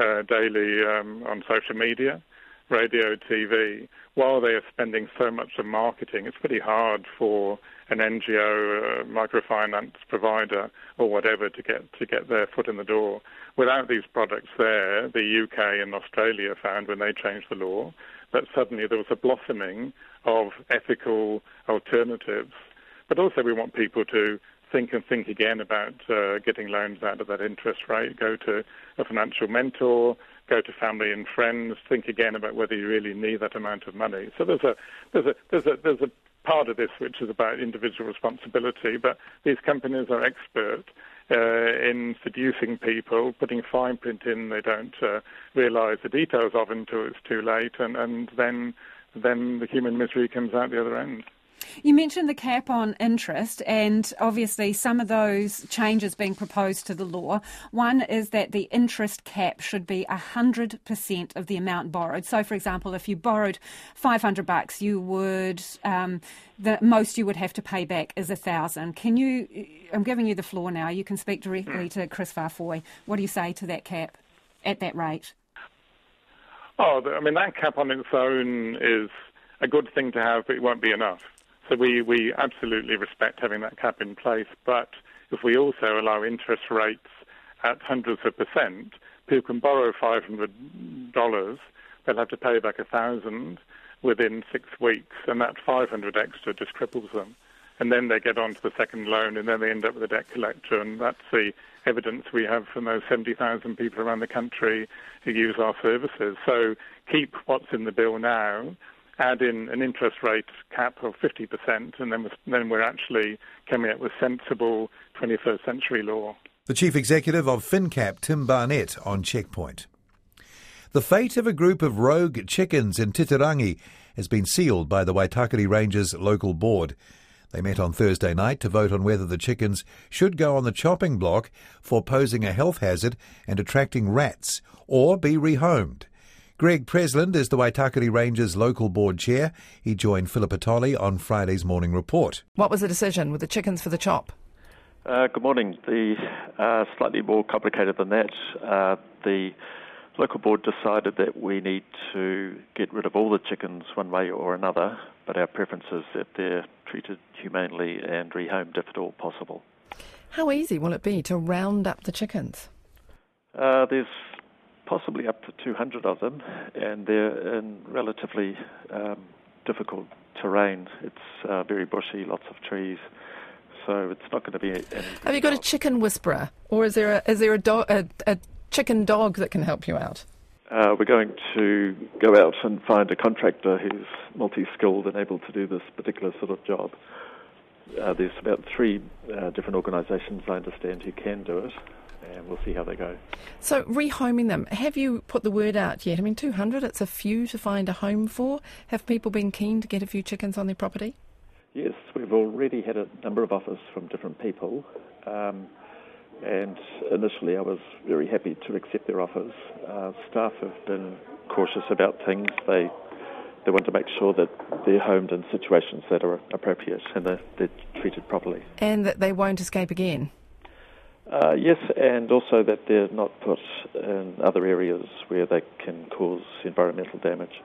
on social media, radio, TV, while they are spending so much on marketing, it's pretty hard for an NGO, microfinance provider or whatever to get their foot in the door. Without these products there, the UK and Australia found when they changed the law that suddenly there was a blossoming of ethical alternatives. But also we want people to think again about getting loans out of that interest rate, go to a financial mentor, go to family and friends, think again about whether you really need that amount of money. So there's a part of this which is about individual responsibility, but these companies are expert in seducing people, putting fine print in they don't realise the details of until it's too late, and then the human misery comes out the other end. You mentioned the cap on interest, and obviously some of those changes being proposed to the law. One is that the interest cap should be 100% of the amount borrowed. So, for example, if you borrowed $500, you would the most you would have to pay back is $1,000. I'm giving you the floor now. You can speak directly to Chris Faafoi. What do you say to that cap at that rate? Oh, I mean, that cap on its own is a good thing to have, but it won't be enough. So we absolutely respect having that cap in place, but if we also allow interest rates at hundreds of percent, people can borrow $500, they'll have to pay back $1,000 within 6 weeks, and that $500 extra just cripples them. And then they get on to the second loan, and then they end up with a debt collector, and that's the evidence we have from those 70,000 people around the country who use our services. So keep what's in the bill now, add in an interest rate cap of 50%, and then we're actually coming up with sensible 21st century law. The Chief Executive of FinCap, Tim Barnett, on Checkpoint. The fate of a group of rogue chickens in Titirangi has been sealed by the Waitakere Rangers local board. They met on Thursday night to vote on whether the chickens should go on the chopping block for posing a health hazard and attracting rats, or be rehomed. Greg Presland is the Waitakere Rangers local board chair. He joined Philippa Tolley on Friday's Morning Report. What was the decision with the chickens for the chop? Good morning. Slightly more complicated than that. The local board decided that we need to get rid of all the chickens one way or another, but our preference is that they're treated humanely and rehomed if at all possible. How easy will it be to round up the chickens? There's possibly up to 200 of them, and they're in relatively difficult terrain. It's very bushy, lots of trees, so it's not going to be anything. Have you got a chicken whisperer, or is there a chicken dog that can help you out? We're going to go out and find a contractor who's multi-skilled and able to do this particular sort of job. There's about 3 different organisations, I understand, who can do it, and we'll see how they go. So, rehoming them, have you put the word out yet? I mean, 200, it's a few to find a home for. Have people been keen to get a few chickens on their property? Yes, we've already had a number of offers from different people. And initially I was very happy to accept their offers. Staff have been cautious about things. They want to make sure that they're homed in situations that are appropriate and that they're treated properly. And that they won't escape again? Yes, and also that they're not put in other areas where they can cause environmental damage.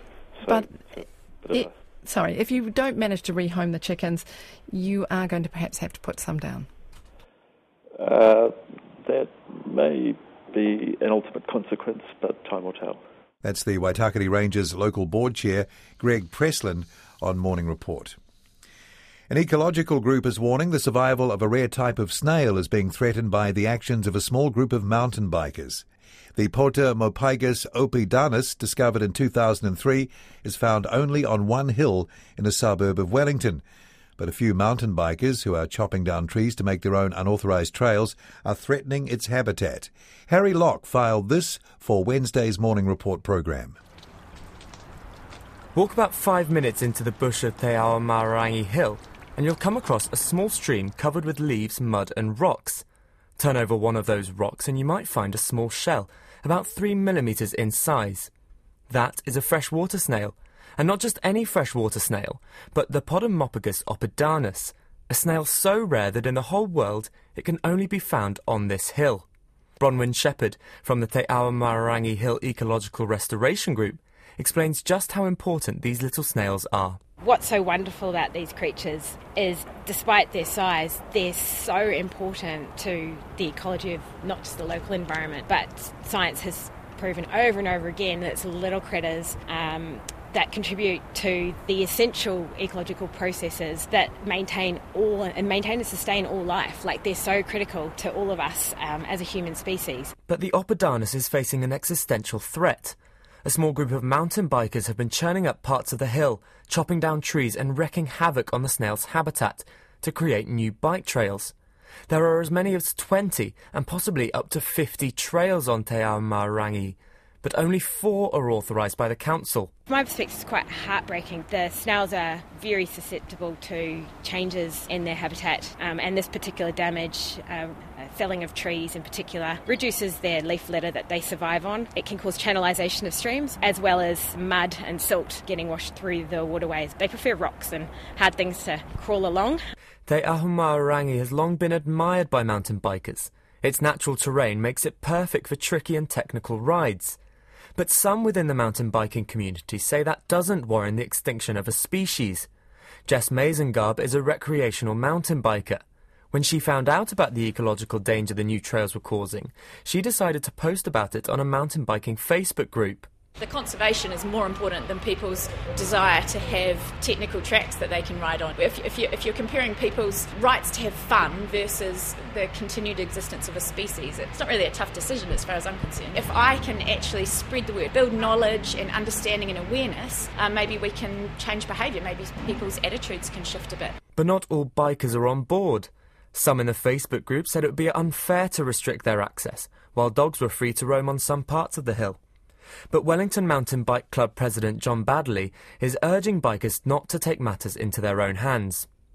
Sorry, if you don't manage to rehome the chickens, you are going to perhaps have to put some down. That may be an ultimate consequence, but time will tell. That's the Waitakere Rangers local board chair, Greg Presland, on Morning Report. An ecological group is warning the survival of a rare type of snail is being threatened by the actions of a small group of mountain bikers. The Potamopygus opidanus, discovered in 2003, is found only on one hill in a suburb of Wellington. But a few mountain bikers who are chopping down trees to make their own unauthorised trails are threatening its habitat. Harry Locke filed this for Wednesday's Morning Report programme. Walk about 5 minutes into the bush of Te Aomarangi Hill and you'll come across a small stream covered with leaves, mud and rocks. Turn over one of those rocks and you might find a small shell, about 3 millimetres in size. That is a freshwater snail. And not just any freshwater snail, but the Potamopygus opidanus, a snail so rare that in the whole world it can only be found on this hill. Bronwyn Shepherd from the Te Aomarangi Hill Ecological Restoration Group explains just how important these little snails are. What's so wonderful about these creatures is, despite their size, they're so important to the ecology of not just the local environment, but science has proven over and over again that it's little critters that contribute to the essential ecological processes that maintain and sustain all life. Like, they're so critical to all of us as a human species. But the opidanus is facing an existential threat. A small group of mountain bikers have been churning up parts of the hill, chopping down trees and wreaking havoc on the snail's habitat to create new bike trails. There are as many as 20 and possibly up to 50 trails on Te Aomarangi, but only 4 are authorised by the council. From my perspective, it's quite heartbreaking. The snails are very susceptible to changes in their habitat, and this particular damage, felling of trees in particular, reduces their leaf litter that they survive on. It can cause channelization of streams, as well as mud and silt getting washed through the waterways. They prefer rocks and hard things to crawl along. Te Aomarangi has long been admired by mountain bikers. Its natural terrain makes it perfect for tricky and technical rides. But some within the mountain biking community say that doesn't warrant the extinction of a species. Jess Mazengarb is a recreational mountain biker. When she found out about the ecological danger the new trails were causing, she decided to post about it on a mountain biking Facebook group. The conservation is more important than people's desire to have technical tracks that they can ride on. If you're comparing people's rights to have fun versus the continued existence of a species, it's not really a tough decision as far as I'm concerned. If I can actually spread the word, build knowledge and understanding and awareness, maybe we can change behaviour, maybe people's attitudes can shift a bit. But not all bikers are on board. Some in the Facebook group said it would be unfair to restrict their access, while dogs were free to roam on some parts of the hill. But Wellington Mountain Bike Club President John Baddeley is urging bikers not to take matters into their own hands.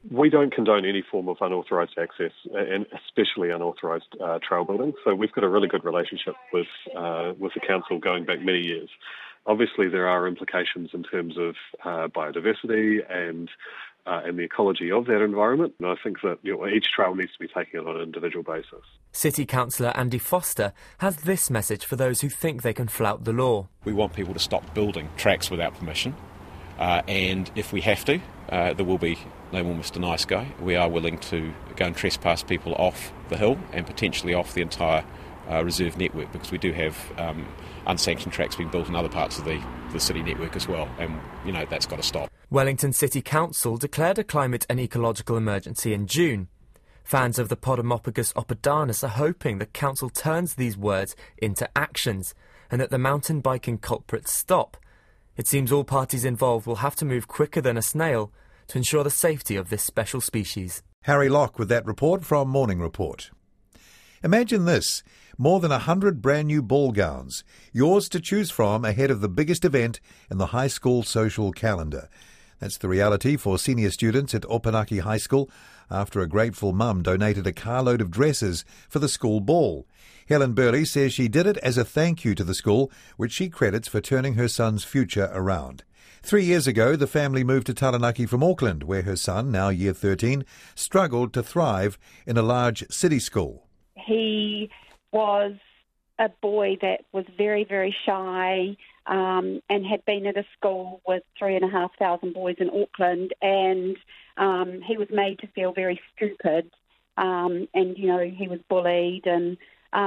We don't condone any form of unauthorised access, and especially unauthorised trail building. So we've got a really good relationship with the council going back many years. Obviously, there are implications in terms of biodiversity and the ecology of that environment. And I think that each trail needs to be taken on an individual basis. City Councillor Andy Foster has this message for those who think they can flout the law. We want people to stop building tracks without permission. And if we have to, there will be no more Mr Nice Guy. We are willing to go and trespass people off the hill and potentially off the entire reserve network, because we do have unsanctioned tracks being built in other parts of the city network as well, and that's got to stop. Wellington City Council declared a climate and ecological emergency in June. Fans of the Podamopagus opidanus are hoping the council turns these words into actions and that the mountain biking culprits stop. It seems all parties involved will have to move quicker than a snail to ensure the safety of this special species. Harry Locke with that report from Morning Report. Imagine this, more than 100 brand new ball gowns, yours to choose from ahead of the biggest event in the high school social calendar. That's the reality for senior students at Opunake High School after a grateful mum donated a carload of dresses for the school ball. Helen Burley says she did it as a thank you to the school, which she credits for turning her son's future around. 3 years ago, the family moved to Taranaki from Auckland, where her son, now year 13, struggled to thrive in a large city school. He was a boy that was very, very shy and had been at a school with 3,500 boys in Auckland, and he was made to feel very stupid, and, he was bullied, and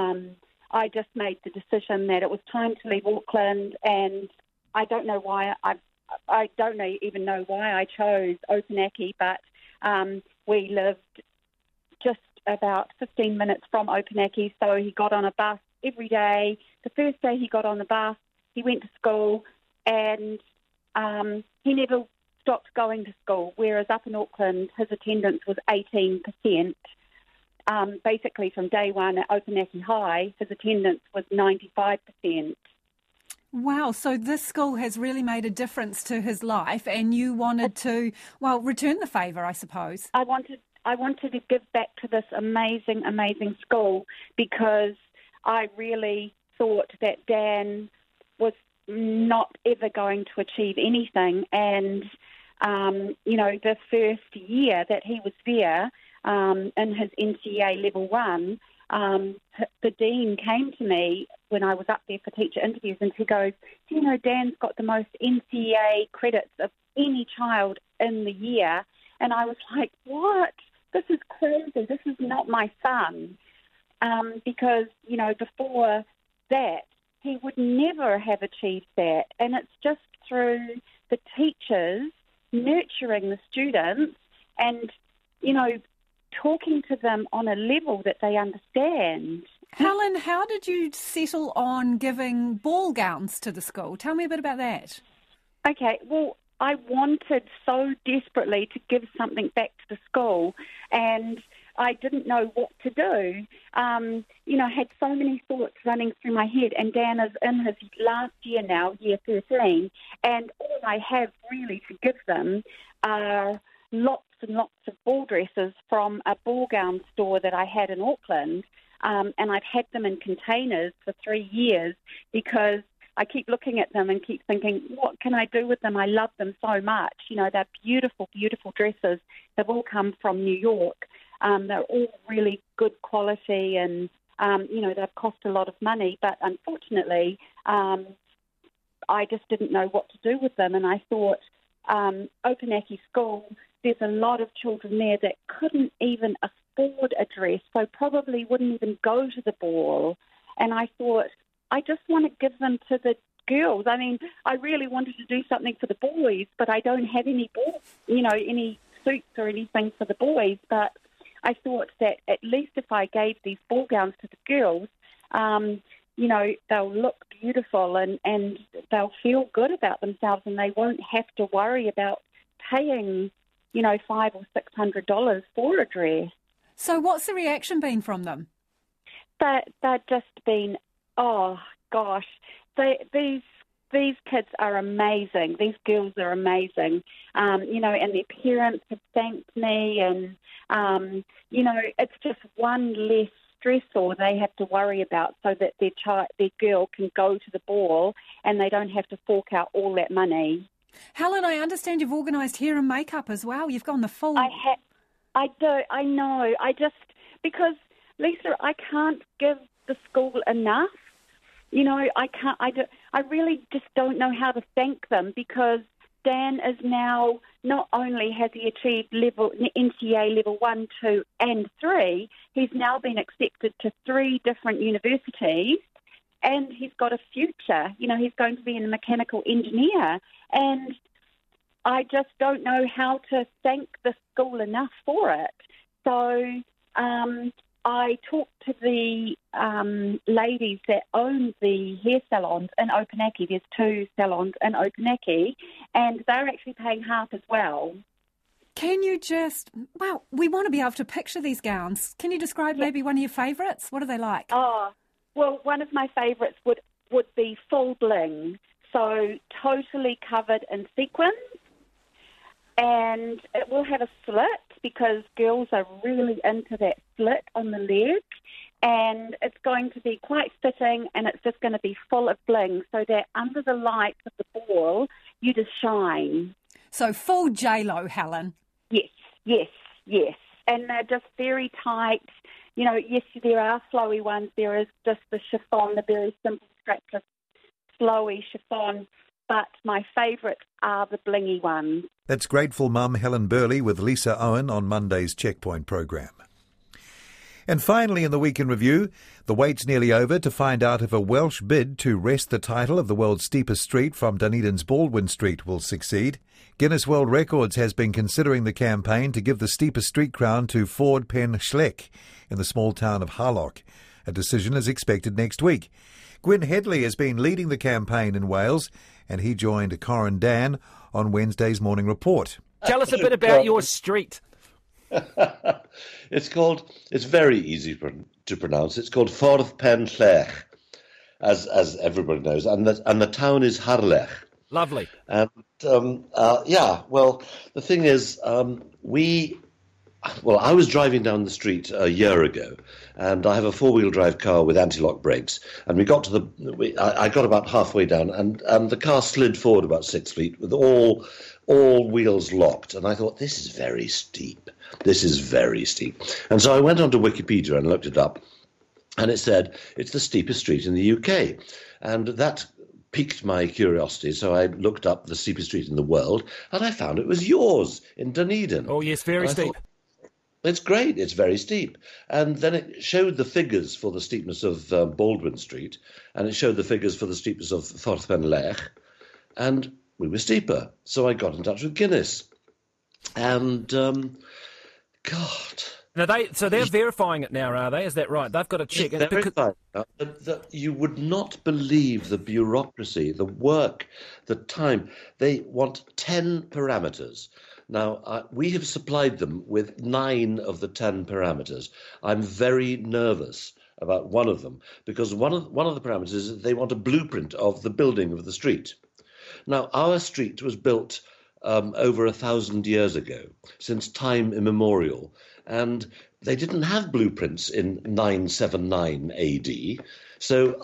I just made the decision that it was time to leave Auckland, and I don't know why, I don't even know why I chose Opunake, but we lived just about 15 minutes from Opunake, so he got on a bus every day. The first day he got on the bus, he went to school, and he never stopped going to school, whereas up in Auckland, his attendance was 18%. Basically, from day one at Opunake High, his attendance was 95%. Wow, so this school has really made a difference to his life, and you wanted to, return the favour, I suppose. I wanted to give back to this amazing, amazing school, because I really thought that Dan was not ever going to achieve anything. And, the first year that he was there in his NCEA Level 1, the dean came to me when I was up there for teacher interviews, and he goes, Dan's got the most NCEA credits of any child in the year. And I was like, what? This is crazy. This is not my son. Because, before that, he would never have achieved that. And it's just through the teachers nurturing the students and, talking to them on a level that they understand. Helen, how did you settle on giving ball gowns to the school? Tell me a bit about that. Okay, well, I wanted so desperately to give something back to the school, and I didn't know what to do. Had so many thoughts running through my head, and Dan is in his last year now, year 13, and all I have really to give them are lots and lots of ball dresses from a ball gown store that I had in Auckland, and I've had them in containers for 3 years because I keep looking at them and keep thinking, what can I do with them? I love them so much. They're beautiful, beautiful dresses. They've all come from New York. They're all really good quality, and, they've cost a lot of money. But unfortunately, I just didn't know what to do with them. And I thought, Opunake School, there's a lot of children there that couldn't even afford a dress, so probably wouldn't even go to the ball. And I thought, I just want to give them to the girls. I mean, I really wanted to do something for the boys, but I don't have any balls, any suits or anything for the boys. But I thought that at least if I gave these ball gowns to the girls, they'll look beautiful and they'll feel good about themselves, and they won't have to worry about paying, $500 or $600 for a dress. So what's the reaction been from them? They've just been, oh gosh, these these kids are amazing. These girls are amazing, and their parents have thanked me, and, it's just one less stressor they have to worry about so that their girl can go to the ball and they don't have to fork out all that money. Helen, I understand you've organised hair and makeup as well. You've gone the full... I do, I know. Because, Lisa, I can't give the school enough. I really just don't know how to thank them, because Dan is now, not only has he achieved NCEA level 1, 2 and 3, he's now been accepted to 3 different universities, and he's got a future. He's going to be a mechanical engineer, and I just don't know how to thank the school enough for it. So I talked to the ladies that own the hair salons in Opunake. There's 2 salons in Opunake, and they're actually paying half as well. Can you we want to be able to picture these gowns. Can you describe maybe one of your favourites? What are they like? Oh, well, one of my favourites would be full bling, so totally covered in sequins, and it will have a slit because girls are really into that slit on the leg, and it's going to be quite fitting, and it's just going to be full of bling so that under the lights of the ball you just shine. So full J-Lo, Helen. Yes. And they're just very tight. Yes, there are flowy ones. There is just the chiffon, the very simple strapless flowy chiffon. But my favourites are the blingy ones. That's Grateful Mum Helen Burley with Lisa Owen on Monday's Checkpoint programme. And finally in the Week in Review, the wait's nearly over to find out if a Welsh bid to wrest the title of the world's steepest street from Dunedin's Baldwin Street will succeed. Guinness World Records has been considering the campaign to give the steepest street crown to Ford Pen Schleck in the small town of Harloch. A decision is expected next week. Gwyn Headley has been leading the campaign in Wales, and he joined Corin Dan on Wednesday's Morning Report. Tell us a bit about your street. It's very easy to pronounce. It's called Ffordd Pen Schleck, as everybody knows, and the town is Harlech. Lovely. And the thing is, I was driving down the street a year ago, and I have a 4-wheel drive car with anti-lock brakes, and we got to I got about halfway down, and the car slid forward about 6 feet with all wheels locked, and I thought, this is very steep. And so I went onto Wikipedia and looked it up, and it said it's the steepest street in the UK, and that piqued my curiosity, so I looked up the steepest street in the world, and I found it was yours in Dunedin. Oh yes, very steep. It's great, it's very steep. And then it showed the figures for the steepness of Baldwin Street, and it showed the figures for the steepness of Ffordd Pen Schleck, and we were steeper. So I got in touch with Guinness. And, they're verifying it now, are they? Is that right? They've got to check. You would not believe the bureaucracy, the work, the time. They want 10 parameters. Now, we have supplied them with 9 of the 10 parameters. I'm very nervous about one of them, because one of the parameters is they want a blueprint of the building of the street. Now, our street was built over 1,000 years ago, since time immemorial, and they didn't have blueprints in 979 AD. So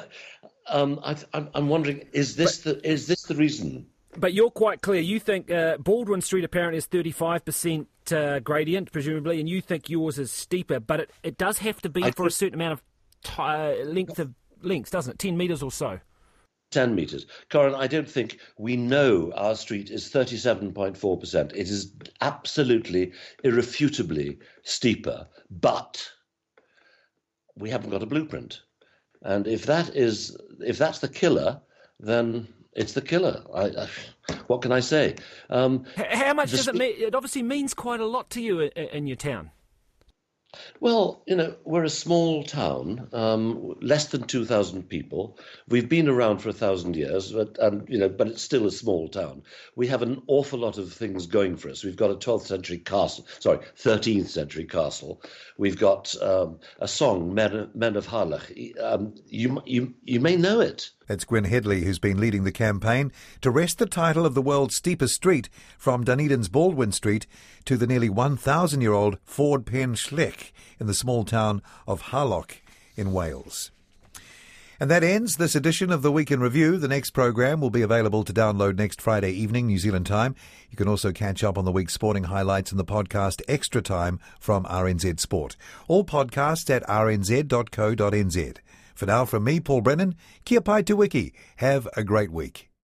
I'm wondering, is this the reason? But you're quite clear. You think Baldwin Street apparently is 35% gradient, presumably, and you think yours is steeper, but it does have to be for a certain amount of length, doesn't it? 10 metres or so. 10 metres. Corin, I don't think we know our street is 37.4%. It is absolutely, irrefutably steeper, but we haven't got a blueprint. And if that's the killer, then it's the killer. What can I say? How much does it mean? It obviously means quite a lot to you in your town. Well, we're a small town, less than 2,000 people. We've been around for 1,000 years, but it's still a small town. We have an awful lot of things going for us. We've got a 13th century castle. We've got a song, Men of Harlech. You may know it. That's Gwyn Headley, who's been leading the campaign to wrest the title of the world's steepest street from Dunedin's Baldwin Street to the nearly 1,000-year-old Ford Pen Schleck in the small town of Harloch in Wales. And that ends this edition of the Week in Review. The next program will be available to download next Friday evening, New Zealand time. You can also catch up on the week's sporting highlights in the podcast Extra Time from RNZ Sport. All podcasts at rnz.co.nz. For now, from me, Paul Brennan, kia pai te wiki. Have a great week.